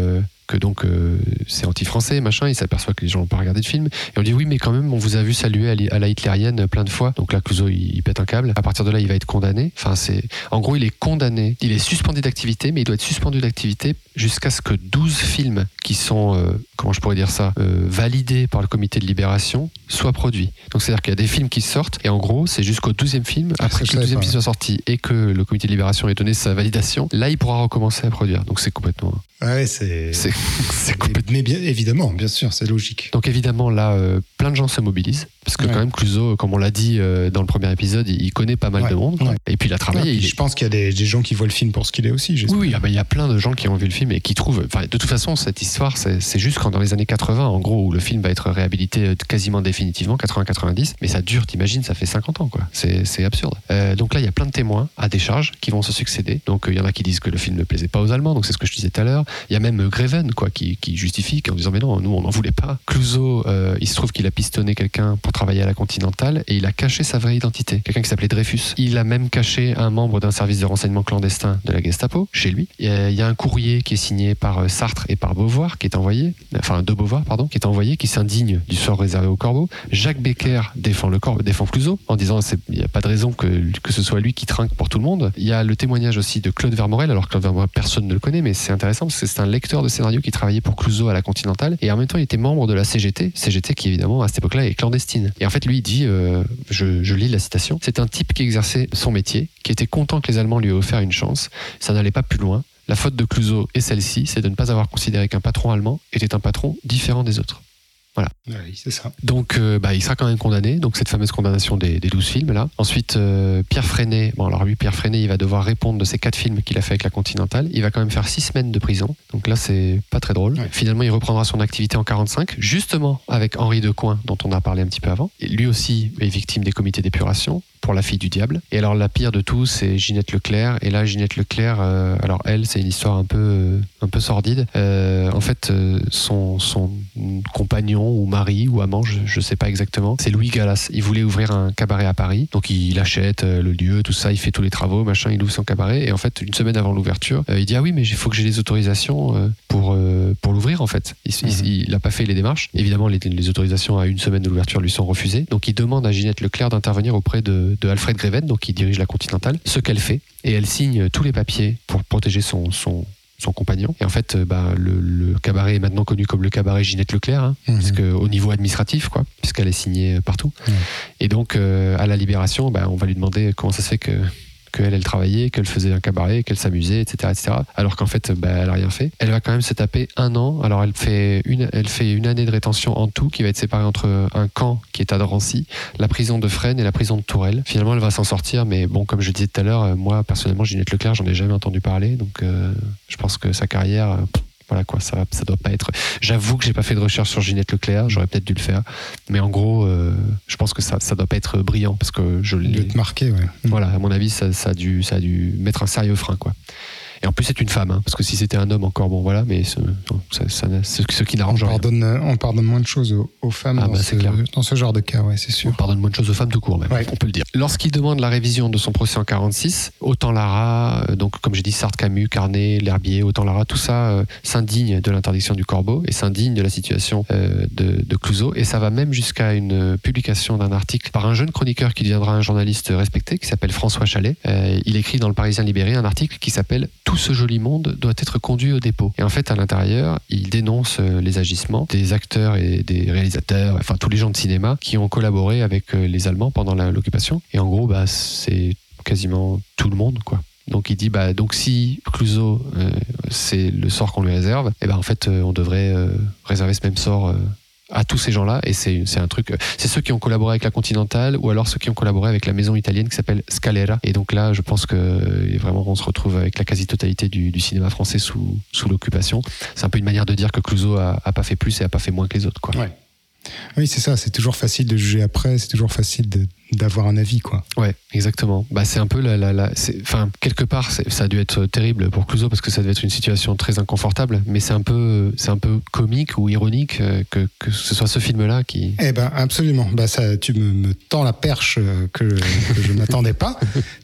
que donc euh, c'est anti-français, machin. Il s'aperçoit que les gens n'ont pas regardé de film. Et on dit oui, mais quand même, on vous a vu saluer à la hitlérienne plein de fois. Donc là, Clouseau, il, il pète un câble. À partir de là, il va être condamné. Enfin, c'est, en gros, il est condamné. Il est suspendu d'activité, mais il doit être suspendu d'activité jusqu'à ce que douze films qui sont, euh, comment je pourrais dire ça, euh, validés par le comité de libération soient produits. Donc c'est-à-dire qu'il y a des films qui sortent et en gros, c'est jusqu'au douzième film, après que le douzième film soit sorti et que le comité de libération ait donné sa validation, là, il pourra recommencer à produire. Donc c'est complètement... Ouais, c'est... C'est, c'est complètement... Mais bien, évidemment, bien sûr, c'est logique. Donc évidemment, là, euh, plein de gens se mobilisent. Parce que ouais. quand même, Clouseau, comme on l'a dit euh, dans le premier épisode, il, il connaît pas mal ouais. de monde. Ouais. Et puis il a travaillé. Ouais, il je est... pense qu'il y a des, des gens qui voient le film pour ce qu'il est aussi. J'espère. Oui, il ah bah, y a plein de gens qui ont vu le film et qui trouvent... Enfin, de toute façon, cette histoire, c'est, c'est juste quand dans les années quatre-vingts, en gros, où le film va être réhabilité quasiment définitivement, quatre-vingts quatre-vingt-dix, mais ça dure, t'imagines, ça fait cinquante ans, quoi. C'est, c'est absurde. Euh, donc là, il y a plein de témoins à décharge qui vont se succéder. Donc il euh, y en a qui disent que le film ne plaisait pas aux Allemands, donc c'est ce que je disais tout à l'heure. Il y a même Greven, quoi, qui, qui justifie en disant mais non, nous on n'en voulait pas. Clouseau, euh, il se trouve qu'il a pistonné quelqu'un pour travailler à la Continentale et il a caché sa vraie identité. Quelqu'un qui s'appelait Dreyfus. Il a même caché un membre d'un service de renseignement clandestin de la Gestapo chez lui. Il y a, il y a un courrier qui est signé par Sartre et par Beauvoir qui est envoyé, enfin de Beauvoir pardon, qui est envoyé, qui s'indigne du sort réservé au corbeau. Jacques Becker défend le corbeau, défend Clouseau en disant il n'y a pas de raison que, que ce soit lui qui trinque pour tout le monde. Il y a le témoignage aussi de Claude Vermorel. Alors Claude Vermorel, personne ne le connaît, mais c'est intéressant parce que c'est un lecteur de scénario qui travaillait pour Clouseau à la Continentale et en même temps il était membre de la C G T, C G T qui évidemment à cette époque-là est clandestine. Et en fait lui il dit, euh, je, je lis la citation, c'est un type qui exerçait son métier, qui était content que les Allemands lui aient offert une chance, ça n'allait pas plus loin. La faute de Clouseau est celle-ci, c'est de ne pas avoir considéré qu'un patron allemand était un patron différent des autres. Voilà. Oui, c'est ça. Donc, euh, bah, il sera quand même condamné. Donc, cette fameuse condamnation des, des douze films, là. Ensuite, euh, Pierre Freinet. Bon, alors lui, Pierre Freinet, il va devoir répondre de ces quatre films qu'il a fait avec la Continentale. Il va quand même faire six semaines de prison. Donc là, c'est pas très drôle. Ouais. Finalement, il reprendra son activité en quarante-cinq, justement avec Henri Decoing, dont on a parlé un petit peu avant. Et lui aussi est victime des comités d'épuration pour La fille du diable. Et alors, la pire de tout, c'est Ginette Leclerc. Et là, Ginette Leclerc, euh, alors elle, c'est une histoire un peu, euh, un peu sordide. Euh, en fait, euh, son, son compagnon ou mari ou amant, je, je sais pas exactement, c'est Louis Gallas. Il voulait ouvrir un cabaret à Paris. Donc, il achète euh, le lieu, tout ça, il fait tous les travaux, machin, il ouvre son cabaret. Et en fait, une semaine avant l'ouverture, euh, il dit ah oui, mais il faut que j'ai les autorisations euh, pour, euh, pour l'ouvrir, en fait. Il n'a mmh. il, pas fait les démarches. Évidemment, les, les autorisations à une semaine de l'ouverture lui sont refusées. Donc, il demande à Ginette Leclerc d'intervenir auprès de de Alfred Greven, donc qui dirige la Continentale, ce qu'elle fait, et elle signe tous les papiers pour protéger son, son, son compagnon. Et en fait, bah, le, le cabaret est maintenant connu comme le cabaret Ginette Leclerc, hein, mmh. parce que, au niveau administratif, quoi, puisqu'elle est signée partout. Mmh. Et donc, euh, à la Libération, bah, on va lui demander comment ça se fait que qu'elle, elle travaillait, qu'elle faisait un cabaret, qu'elle s'amusait, et cetera, et cetera. Alors qu'en fait, bah, elle n'a rien fait. Elle va quand même se taper un an. Alors, elle fait, une, elle fait une année de rétention en tout, qui va être séparée entre un camp qui est à Drancy, la prison de Fresnes et la prison de Tourelle. Finalement, elle va s'en sortir, mais bon, comme je disais tout à l'heure, moi, personnellement, Ginette Leclerc, j'en ai jamais entendu parler, donc euh, je pense que sa carrière... Euh, Voilà quoi, ça, ça doit pas être. J'avoue que j'ai pas fait de recherche sur Ginette Leclerc, j'aurais peut-être dû le faire, mais en gros, euh, je pense que ça, ça doit pas être brillant parce que je l'ai. De te marquer, ouais. Voilà, à mon avis, ça, ça a dû, ça a dû mettre un sérieux frein, quoi. Et en plus, c'est une femme, hein, parce que si c'était un homme encore, bon voilà, mais ce, ça, ça, ce, ce qui n'arrange on rien. Pardonne, on pardonne moins de choses aux, aux femmes ah dans, bah, ce, dans ce genre de cas, ouais, c'est sûr. On pardonne moins de choses aux femmes tout court, même, ouais. On peut le dire. Lorsqu'il demande la révision de son procès en quarante-six, Autant Lara, euh, donc comme j'ai dit, Sartre, Camus, Carnet, L'Herbier, Autant Lara, tout ça euh, s'indigne de l'interdiction du corbeau et s'indigne de la situation euh, de, de Clouseau. Et ça va même jusqu'à une publication d'un article par un jeune chroniqueur qui deviendra un journaliste respecté, qui s'appelle François Chalet. Euh, il écrit dans le Parisien Libéré un article qui s'appelle « Tout ce joli monde doit être conduit au dépôt ». Et en fait, à l'intérieur, il dénonce les agissements des acteurs et des réalisateurs, enfin tous les gens de cinéma qui ont collaboré avec les Allemands pendant la, l'occupation. Et en gros, bah, c'est quasiment tout le monde, quoi. Donc il dit, bah, donc si Clouseau, euh, c'est le sort qu'on lui réserve, et ben en fait, euh, on devrait euh, réserver ce même sort euh, à tous ces gens-là, et c'est, c'est un truc, c'est ceux qui ont collaboré avec la Continentale, ou alors ceux qui ont collaboré avec la maison italienne qui s'appelle Scalera. Et donc là, je pense que vraiment, on se retrouve avec la quasi-totalité du, du cinéma français sous, sous l'occupation. C'est un peu une manière de dire que Clouseau a, a pas fait plus et a pas fait moins que les autres, quoi. Ouais. Oui, c'est ça, c'est toujours facile de juger après, c'est toujours facile de, d'avoir un avis, quoi. Ouais, exactement. Bah, c'est un peu la... la, la c'est, enfin, quelque part, c'est, ça a dû être terrible pour Clouseau parce que ça devait être une situation très inconfortable, mais c'est un peu, c'est un peu comique ou ironique que, que ce soit ce film-là qui... Eh ben, absolument. Bah, ça, tu me, me tends la perche que, que je n'attendais pas.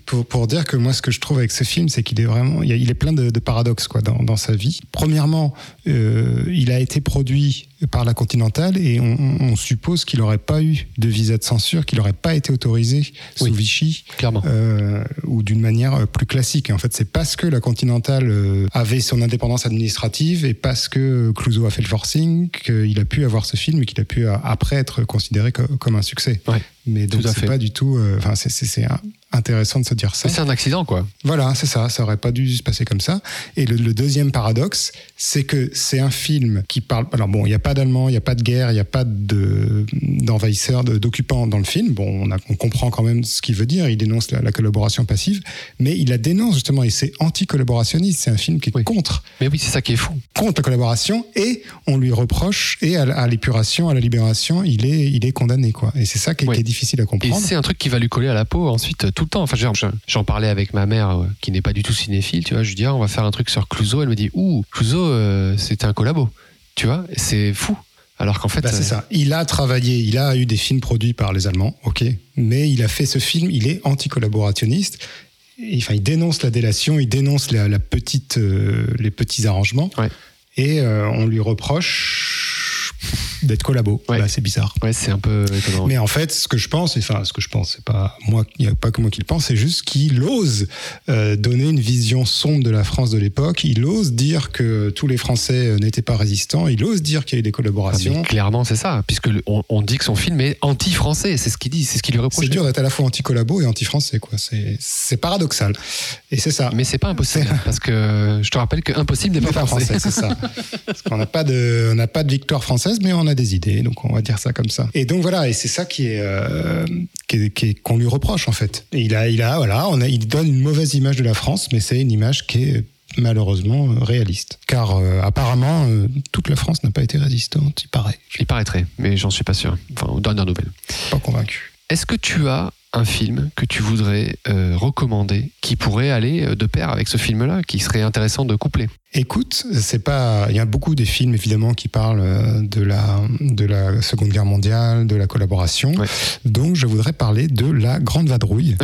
pour, pour dire que moi, ce que je trouve avec ce film, c'est qu'il est vraiment, il, y a, il est plein de, de paradoxes quoi, dans, dans sa vie. Premièrement, euh, il a été produit par la Continentale et on, on suppose qu'il n'aurait pas eu de visa de censure, qu'il n'aurait pas été autorisé sous oui, Vichy, clairement. Euh, ou d'une manière plus classique. Et en fait, c'est parce que la Continentale euh, avait son indépendance administrative et parce que Clouzot a fait le forcing qu'il a pu avoir ce film et qu'il a pu après être considéré co- comme un succès. Ouais, mais donc c'est fait. Pas du tout. Enfin, euh, c'est, c'est, c'est intéressant de se dire ça. Mais c'est un accident, quoi. Voilà, c'est ça. Ça aurait pas dû se passer comme ça. Et le, le deuxième paradoxe, c'est que c'est un film qui parle. Alors bon, il y a pas d'Allemands, il y a pas de guerre, il y a pas de d'envahisseurs, de, d'occupants dans le film. Bon, on, a, on comprend quand même ce qu'il veut dire. Il dénonce la, la collaboration passive, mais il la dénonce justement. Et c'est anti-collaborationniste. C'est un film qui est oui. contre. Mais oui, c'est ça qui est fou. Contre la collaboration, et on lui reproche, et à, à l'épuration, à la libération, il est, il est condamné, quoi. Et c'est ça qui est, oui. qui est difficile à comprendre. Et c'est un truc qui va lui coller à la peau ensuite tout le temps. Enfin, genre, j'en parlais avec ma mère euh, qui n'est pas du tout cinéphile, tu vois. Je lui dis, ah, on va faire un truc sur Clouzot. Elle me dit, ouh, Clouzot, euh, c'était un collabo. Tu vois, c'est fou. Alors qu'en fait. Bah, c'est euh... ça. Il a travaillé, il a eu des films produits par les Allemands, ok. Mais il a fait ce film, il est anti-collaborationniste. Et, enfin, il dénonce la délation, il dénonce la, la petite, euh, les petits arrangements. Ouais. Et euh, on lui reproche d'être collabo. Ouais. Bah, c'est bizarre. Ouais, c'est un peu étonnant. Mais en fait, ce que je pense, enfin, ce que je pense, c'est pas moi, il n'y a pas que moi qui le pense, c'est juste qu'il ose euh, donner une vision sombre de la France de l'époque. Il ose dire que tous les Français n'étaient pas résistants. Il ose dire qu'il y a eu des collaborations. Ah, mais clairement, c'est ça, puisque le, on, on dit que son film est anti-français. C'est ce qu'il dit, c'est ce qu'il lui reproche. C'est dur d'être à la fois anti-collabo et anti-français, quoi. C'est, c'est paradoxal. Et c'est ça. Mais c'est pas impossible, c'est... parce que je te rappelle que impossible n'est pas, pas français. français. C'est ça. Parce qu'on n'a pas de, on n'a pas de victoire française, mais on a des idées. Donc on va dire ça comme ça. Et donc voilà, et c'est ça qui est, euh, qui est, qui est qu'on lui reproche en fait. Et il a, il a, voilà, on a, il donne une mauvaise image de la France, mais c'est une image qui est malheureusement euh, réaliste. Car euh, apparemment, euh, toute la France n'a pas été résistante, il paraît. Il paraîtrait, mais j'en suis pas sûr. Enfin, aux dernières nouvelles. Pas convaincu. Est-ce que tu as un film que tu voudrais euh, recommander qui pourrait aller de pair avec ce film-là, qui serait intéressant de coupler? Écoute, c'est pas. Il y a beaucoup des films évidemment qui parlent de la de la Seconde Guerre mondiale, de la collaboration. Ouais. Donc, je voudrais parler de La Grande Vadrouille.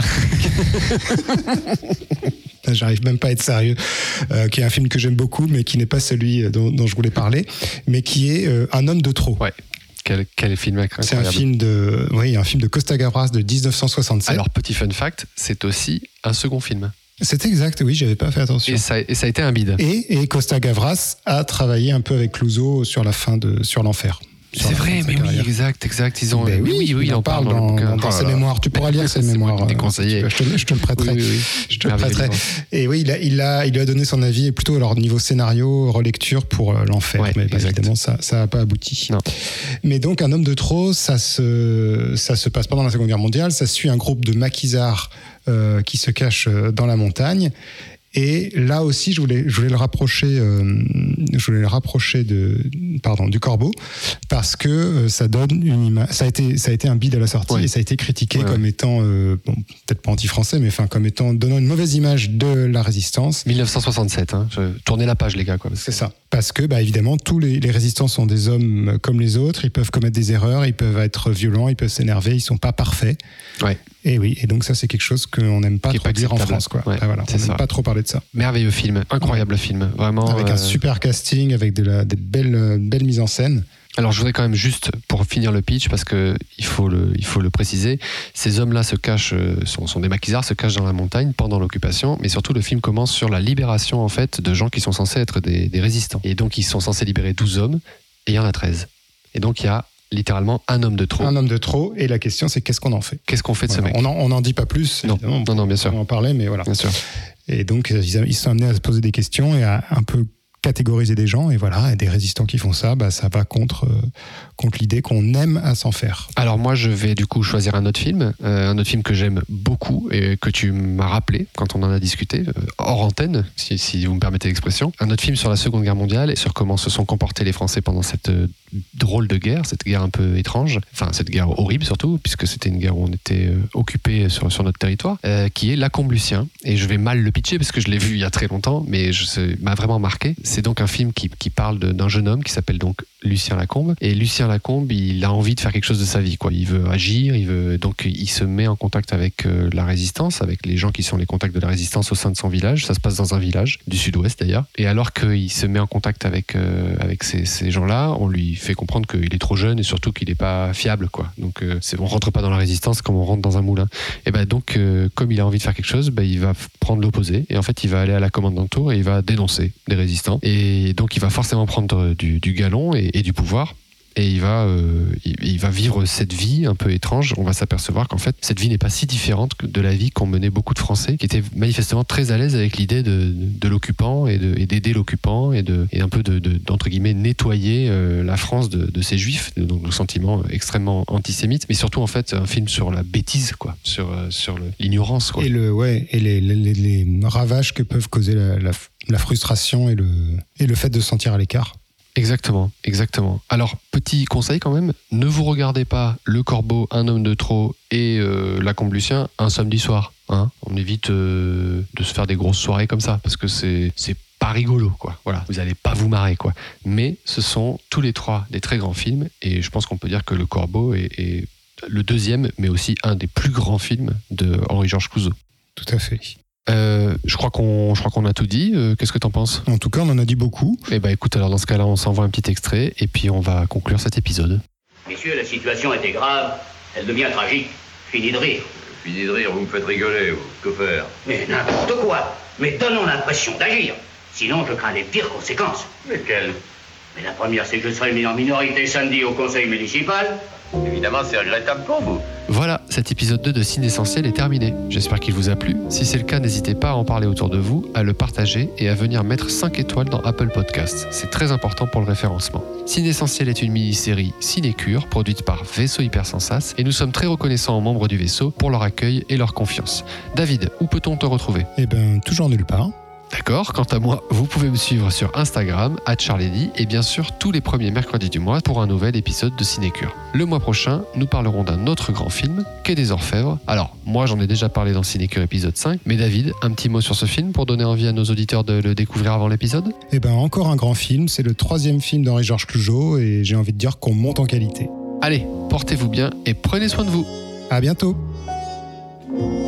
J'arrive même pas à être sérieux. Euh, qui est un film que j'aime beaucoup, mais qui n'est pas celui dont, dont je voulais parler, mais qui est euh, Un homme de trop. Ouais. Quel, quel film incroyable. C'est un film de, oui, un film de Costa Gavras de dix-neuf cent soixante-sept. Alors, petit fun fact, c'est aussi un second film. C'est exact, oui, j'avais pas fait attention. Et ça, et ça a été un bide. Et, et Costa Gavras a travaillé un peu avec Clouzot sur la fin de Sur l'Enfer. C'est vrai, mais oui, exact, exact. Ils ont. Ben oui, oui, oui, il en parle dans, dans, dans, dans oh ses mémoires. Tu pourras lire ses mémoires. Déconseillé. Je te, je te le prêterai. Oui, oui, oui. Je te le prêterai. Et oui, il a, il a, il lui a donné son avis plutôt alors niveau scénario, relecture pour euh, l'enfer. Ouais, mais bah, évidemment, ça, ça n'a pas abouti. Non. Mais donc, Un homme de trop, ça se, ça se passe pendant la Seconde Guerre mondiale. Ça suit un groupe de maquisards euh, qui se cachent dans la montagne. Et là aussi, je voulais, je voulais le rapprocher, euh, je voulais le rapprocher de, pardon, du Corbeau, parce que euh, ça donne une image. Ça a été, ça a été un bide à la sortie, ouais. Et ça a été critiqué ouais, comme ouais. étant, euh, bon, peut-être pas anti-français, mais enfin comme étant donnant une mauvaise image de la résistance. dix-neuf cent soixante-sept, hein. Je... Tournez la page, les gars, quoi. C'est ça. Parce que, bah, évidemment, tous les, les résistants sont des hommes comme les autres. Ils peuvent commettre des erreurs, ils peuvent être violents, ils peuvent s'énerver. Ils sont pas parfaits. Ouais. Et oui, et donc ça c'est quelque chose qu'on n'aime pas Qui trop dire en France, quoi. Ouais, ah, voilà, on n'aime pas trop parler de ça. Merveilleux film, incroyable ouais. film, vraiment. Avec euh... un super casting, avec de la, des belles, belles mises en scène. Alors je voudrais quand même juste, pour finir le pitch, parce que il faut le, il faut le préciser, ces hommes-là se cachent, sont, sont des maquisards, se cachent dans la montagne pendant l'occupation, mais surtout le film commence sur la libération en fait de gens qui sont censés être des, des résistants. Et donc ils sont censés libérer douze hommes, et il y en a treize. Et donc il y a littéralement un homme de trop. Un homme de trop, et la question c'est qu'est-ce qu'on en fait ? Qu'est-ce qu'on fait de voilà, ce mec ? On n'en dit pas plus, non. évidemment. Non, non, bien sûr. On en parlait, mais voilà. Bien sûr. Et donc ils, ils sont amenés à se poser des questions et à un peu catégoriser des gens, et voilà, et des résistants qui font ça, bah, ça va contre, euh, contre l'idée qu'on aime à s'en faire. Alors moi, je vais du coup choisir un autre film, euh, un autre film que j'aime beaucoup et que tu m'as rappelé quand on en a discuté, euh, hors antenne, si, si vous me permettez l'expression. Un autre film sur la Seconde Guerre mondiale et sur comment se sont comportés les Français pendant cette euh, drôle de guerre, cette guerre un peu étrange, enfin cette guerre horrible surtout, puisque c'était une guerre où on était euh, occupé sur, sur notre territoire, euh, qui est Lacombe Lucien. Et je vais mal le pitcher parce que je l'ai vu il y a très longtemps, mais je, ça m'a vraiment marqué. c'est donc un film qui, qui parle de, d'un jeune homme qui s'appelle donc Lucien Lacombe. Et Lucien Lacombe, il a envie de faire quelque chose de sa vie, quoi. Il veut agir, il veut, donc il se met en contact avec euh, la résistance, avec les gens qui sont les contacts de la résistance au sein de son village. Ça se passe dans un village, du sud-ouest d'ailleurs. Et alors qu'il se met en contact avec, euh, avec ces, ces gens-là, on lui fait comprendre qu'il est trop jeune et surtout qu'il n'est pas fiable, quoi. Donc euh, c'est, on rentre pas dans la résistance comme on rentre dans un moulin. Et ben donc, euh, comme il a envie de faire quelque chose, ben, il va prendre l'opposé. Et en fait, il va aller à la commandant de tour et il va dénoncer des résistants. Et donc, il va forcément prendre du, du galon et, et du pouvoir. Et il va, euh, il, il va vivre cette vie un peu étrange. On va s'apercevoir qu'en fait, cette vie n'est pas si différente que de la vie qu'ont menée beaucoup de Français, qui étaient manifestement très à l'aise avec l'idée de, de l'occupant et, de, et d'aider l'occupant et, de, et un peu de, de, d'entre guillemets nettoyer euh, la France de, de ces juifs, donc nos sentiments extrêmement antisémites, mais surtout en fait un film sur la bêtise, quoi, sur, euh, sur le, l'ignorance, quoi. Et, le, ouais, et les, les, les, les ravages que peuvent causer la, la, la frustration et le, et le fait de se sentir à l'écart. Exactement, exactement. Alors, petit conseil quand même, ne vous regardez pas Le Corbeau, Un homme de trop et euh, Lacombe Lucien un samedi soir. Hein. On évite euh, de se faire des grosses soirées comme ça, parce que c'est, c'est pas rigolo, quoi. Voilà, vous allez pas vous marrer, quoi. Mais ce sont tous les trois des très grands films, et je pense qu'on peut dire que Le Corbeau est, est le deuxième, mais aussi un des plus grands films de Henri-Georges Clouzot. Tout à fait. Euh, je crois qu'on, je crois qu'on a tout dit. Euh, qu'est-ce que t'en penses ? En tout cas, on en a dit beaucoup. Eh ben, écoute, alors dans ce cas-là, on s'envoie un petit extrait et puis on va conclure cet épisode. Messieurs, la situation était grave, elle devient tragique. Fini de rire. Fini de rire, vous me faites rigoler, vous. Que faire ? Mais n'importe quoi. Mais donnons l'impression d'agir. Sinon, je crains les pires conséquences. Lesquelles ? Mais la première, c'est que je serai mis en minorité samedi au conseil municipal. Évidemment, c'est regrettable pour vous. Voilà, cet épisode deux de Ciné Essentiel est terminé. J'espère qu'il vous a plu. Si c'est le cas, n'hésitez pas à en parler autour de vous, à le partager et à venir mettre cinq étoiles dans Apple Podcasts. C'est très important pour le référencement. Ciné Essentiel est une mini-série Cinécure produite par Vaisseau Hypersensas et nous sommes très reconnaissants aux membres du vaisseau pour leur accueil et leur confiance. David, où peut-on te retrouver ? Eh ben, toujours nulle part. D'accord, quant à moi, vous pouvez me suivre sur Instagram, arobase charledy, et bien sûr tous les premiers mercredis du mois pour un nouvel épisode de Cinécure. Le mois prochain, nous parlerons d'un autre grand film, Quai des Orfèvres. Alors, moi j'en ai déjà parlé dans Cinécure épisode cinq, mais David, un petit mot sur ce film pour donner envie à nos auditeurs de le découvrir avant l'épisode ? Eh ben, encore un grand film, c'est le troisième film d'Henri-Georges Clouzot et j'ai envie de dire qu'on monte en qualité. Allez, portez-vous bien et prenez soin de vous. À bientôt.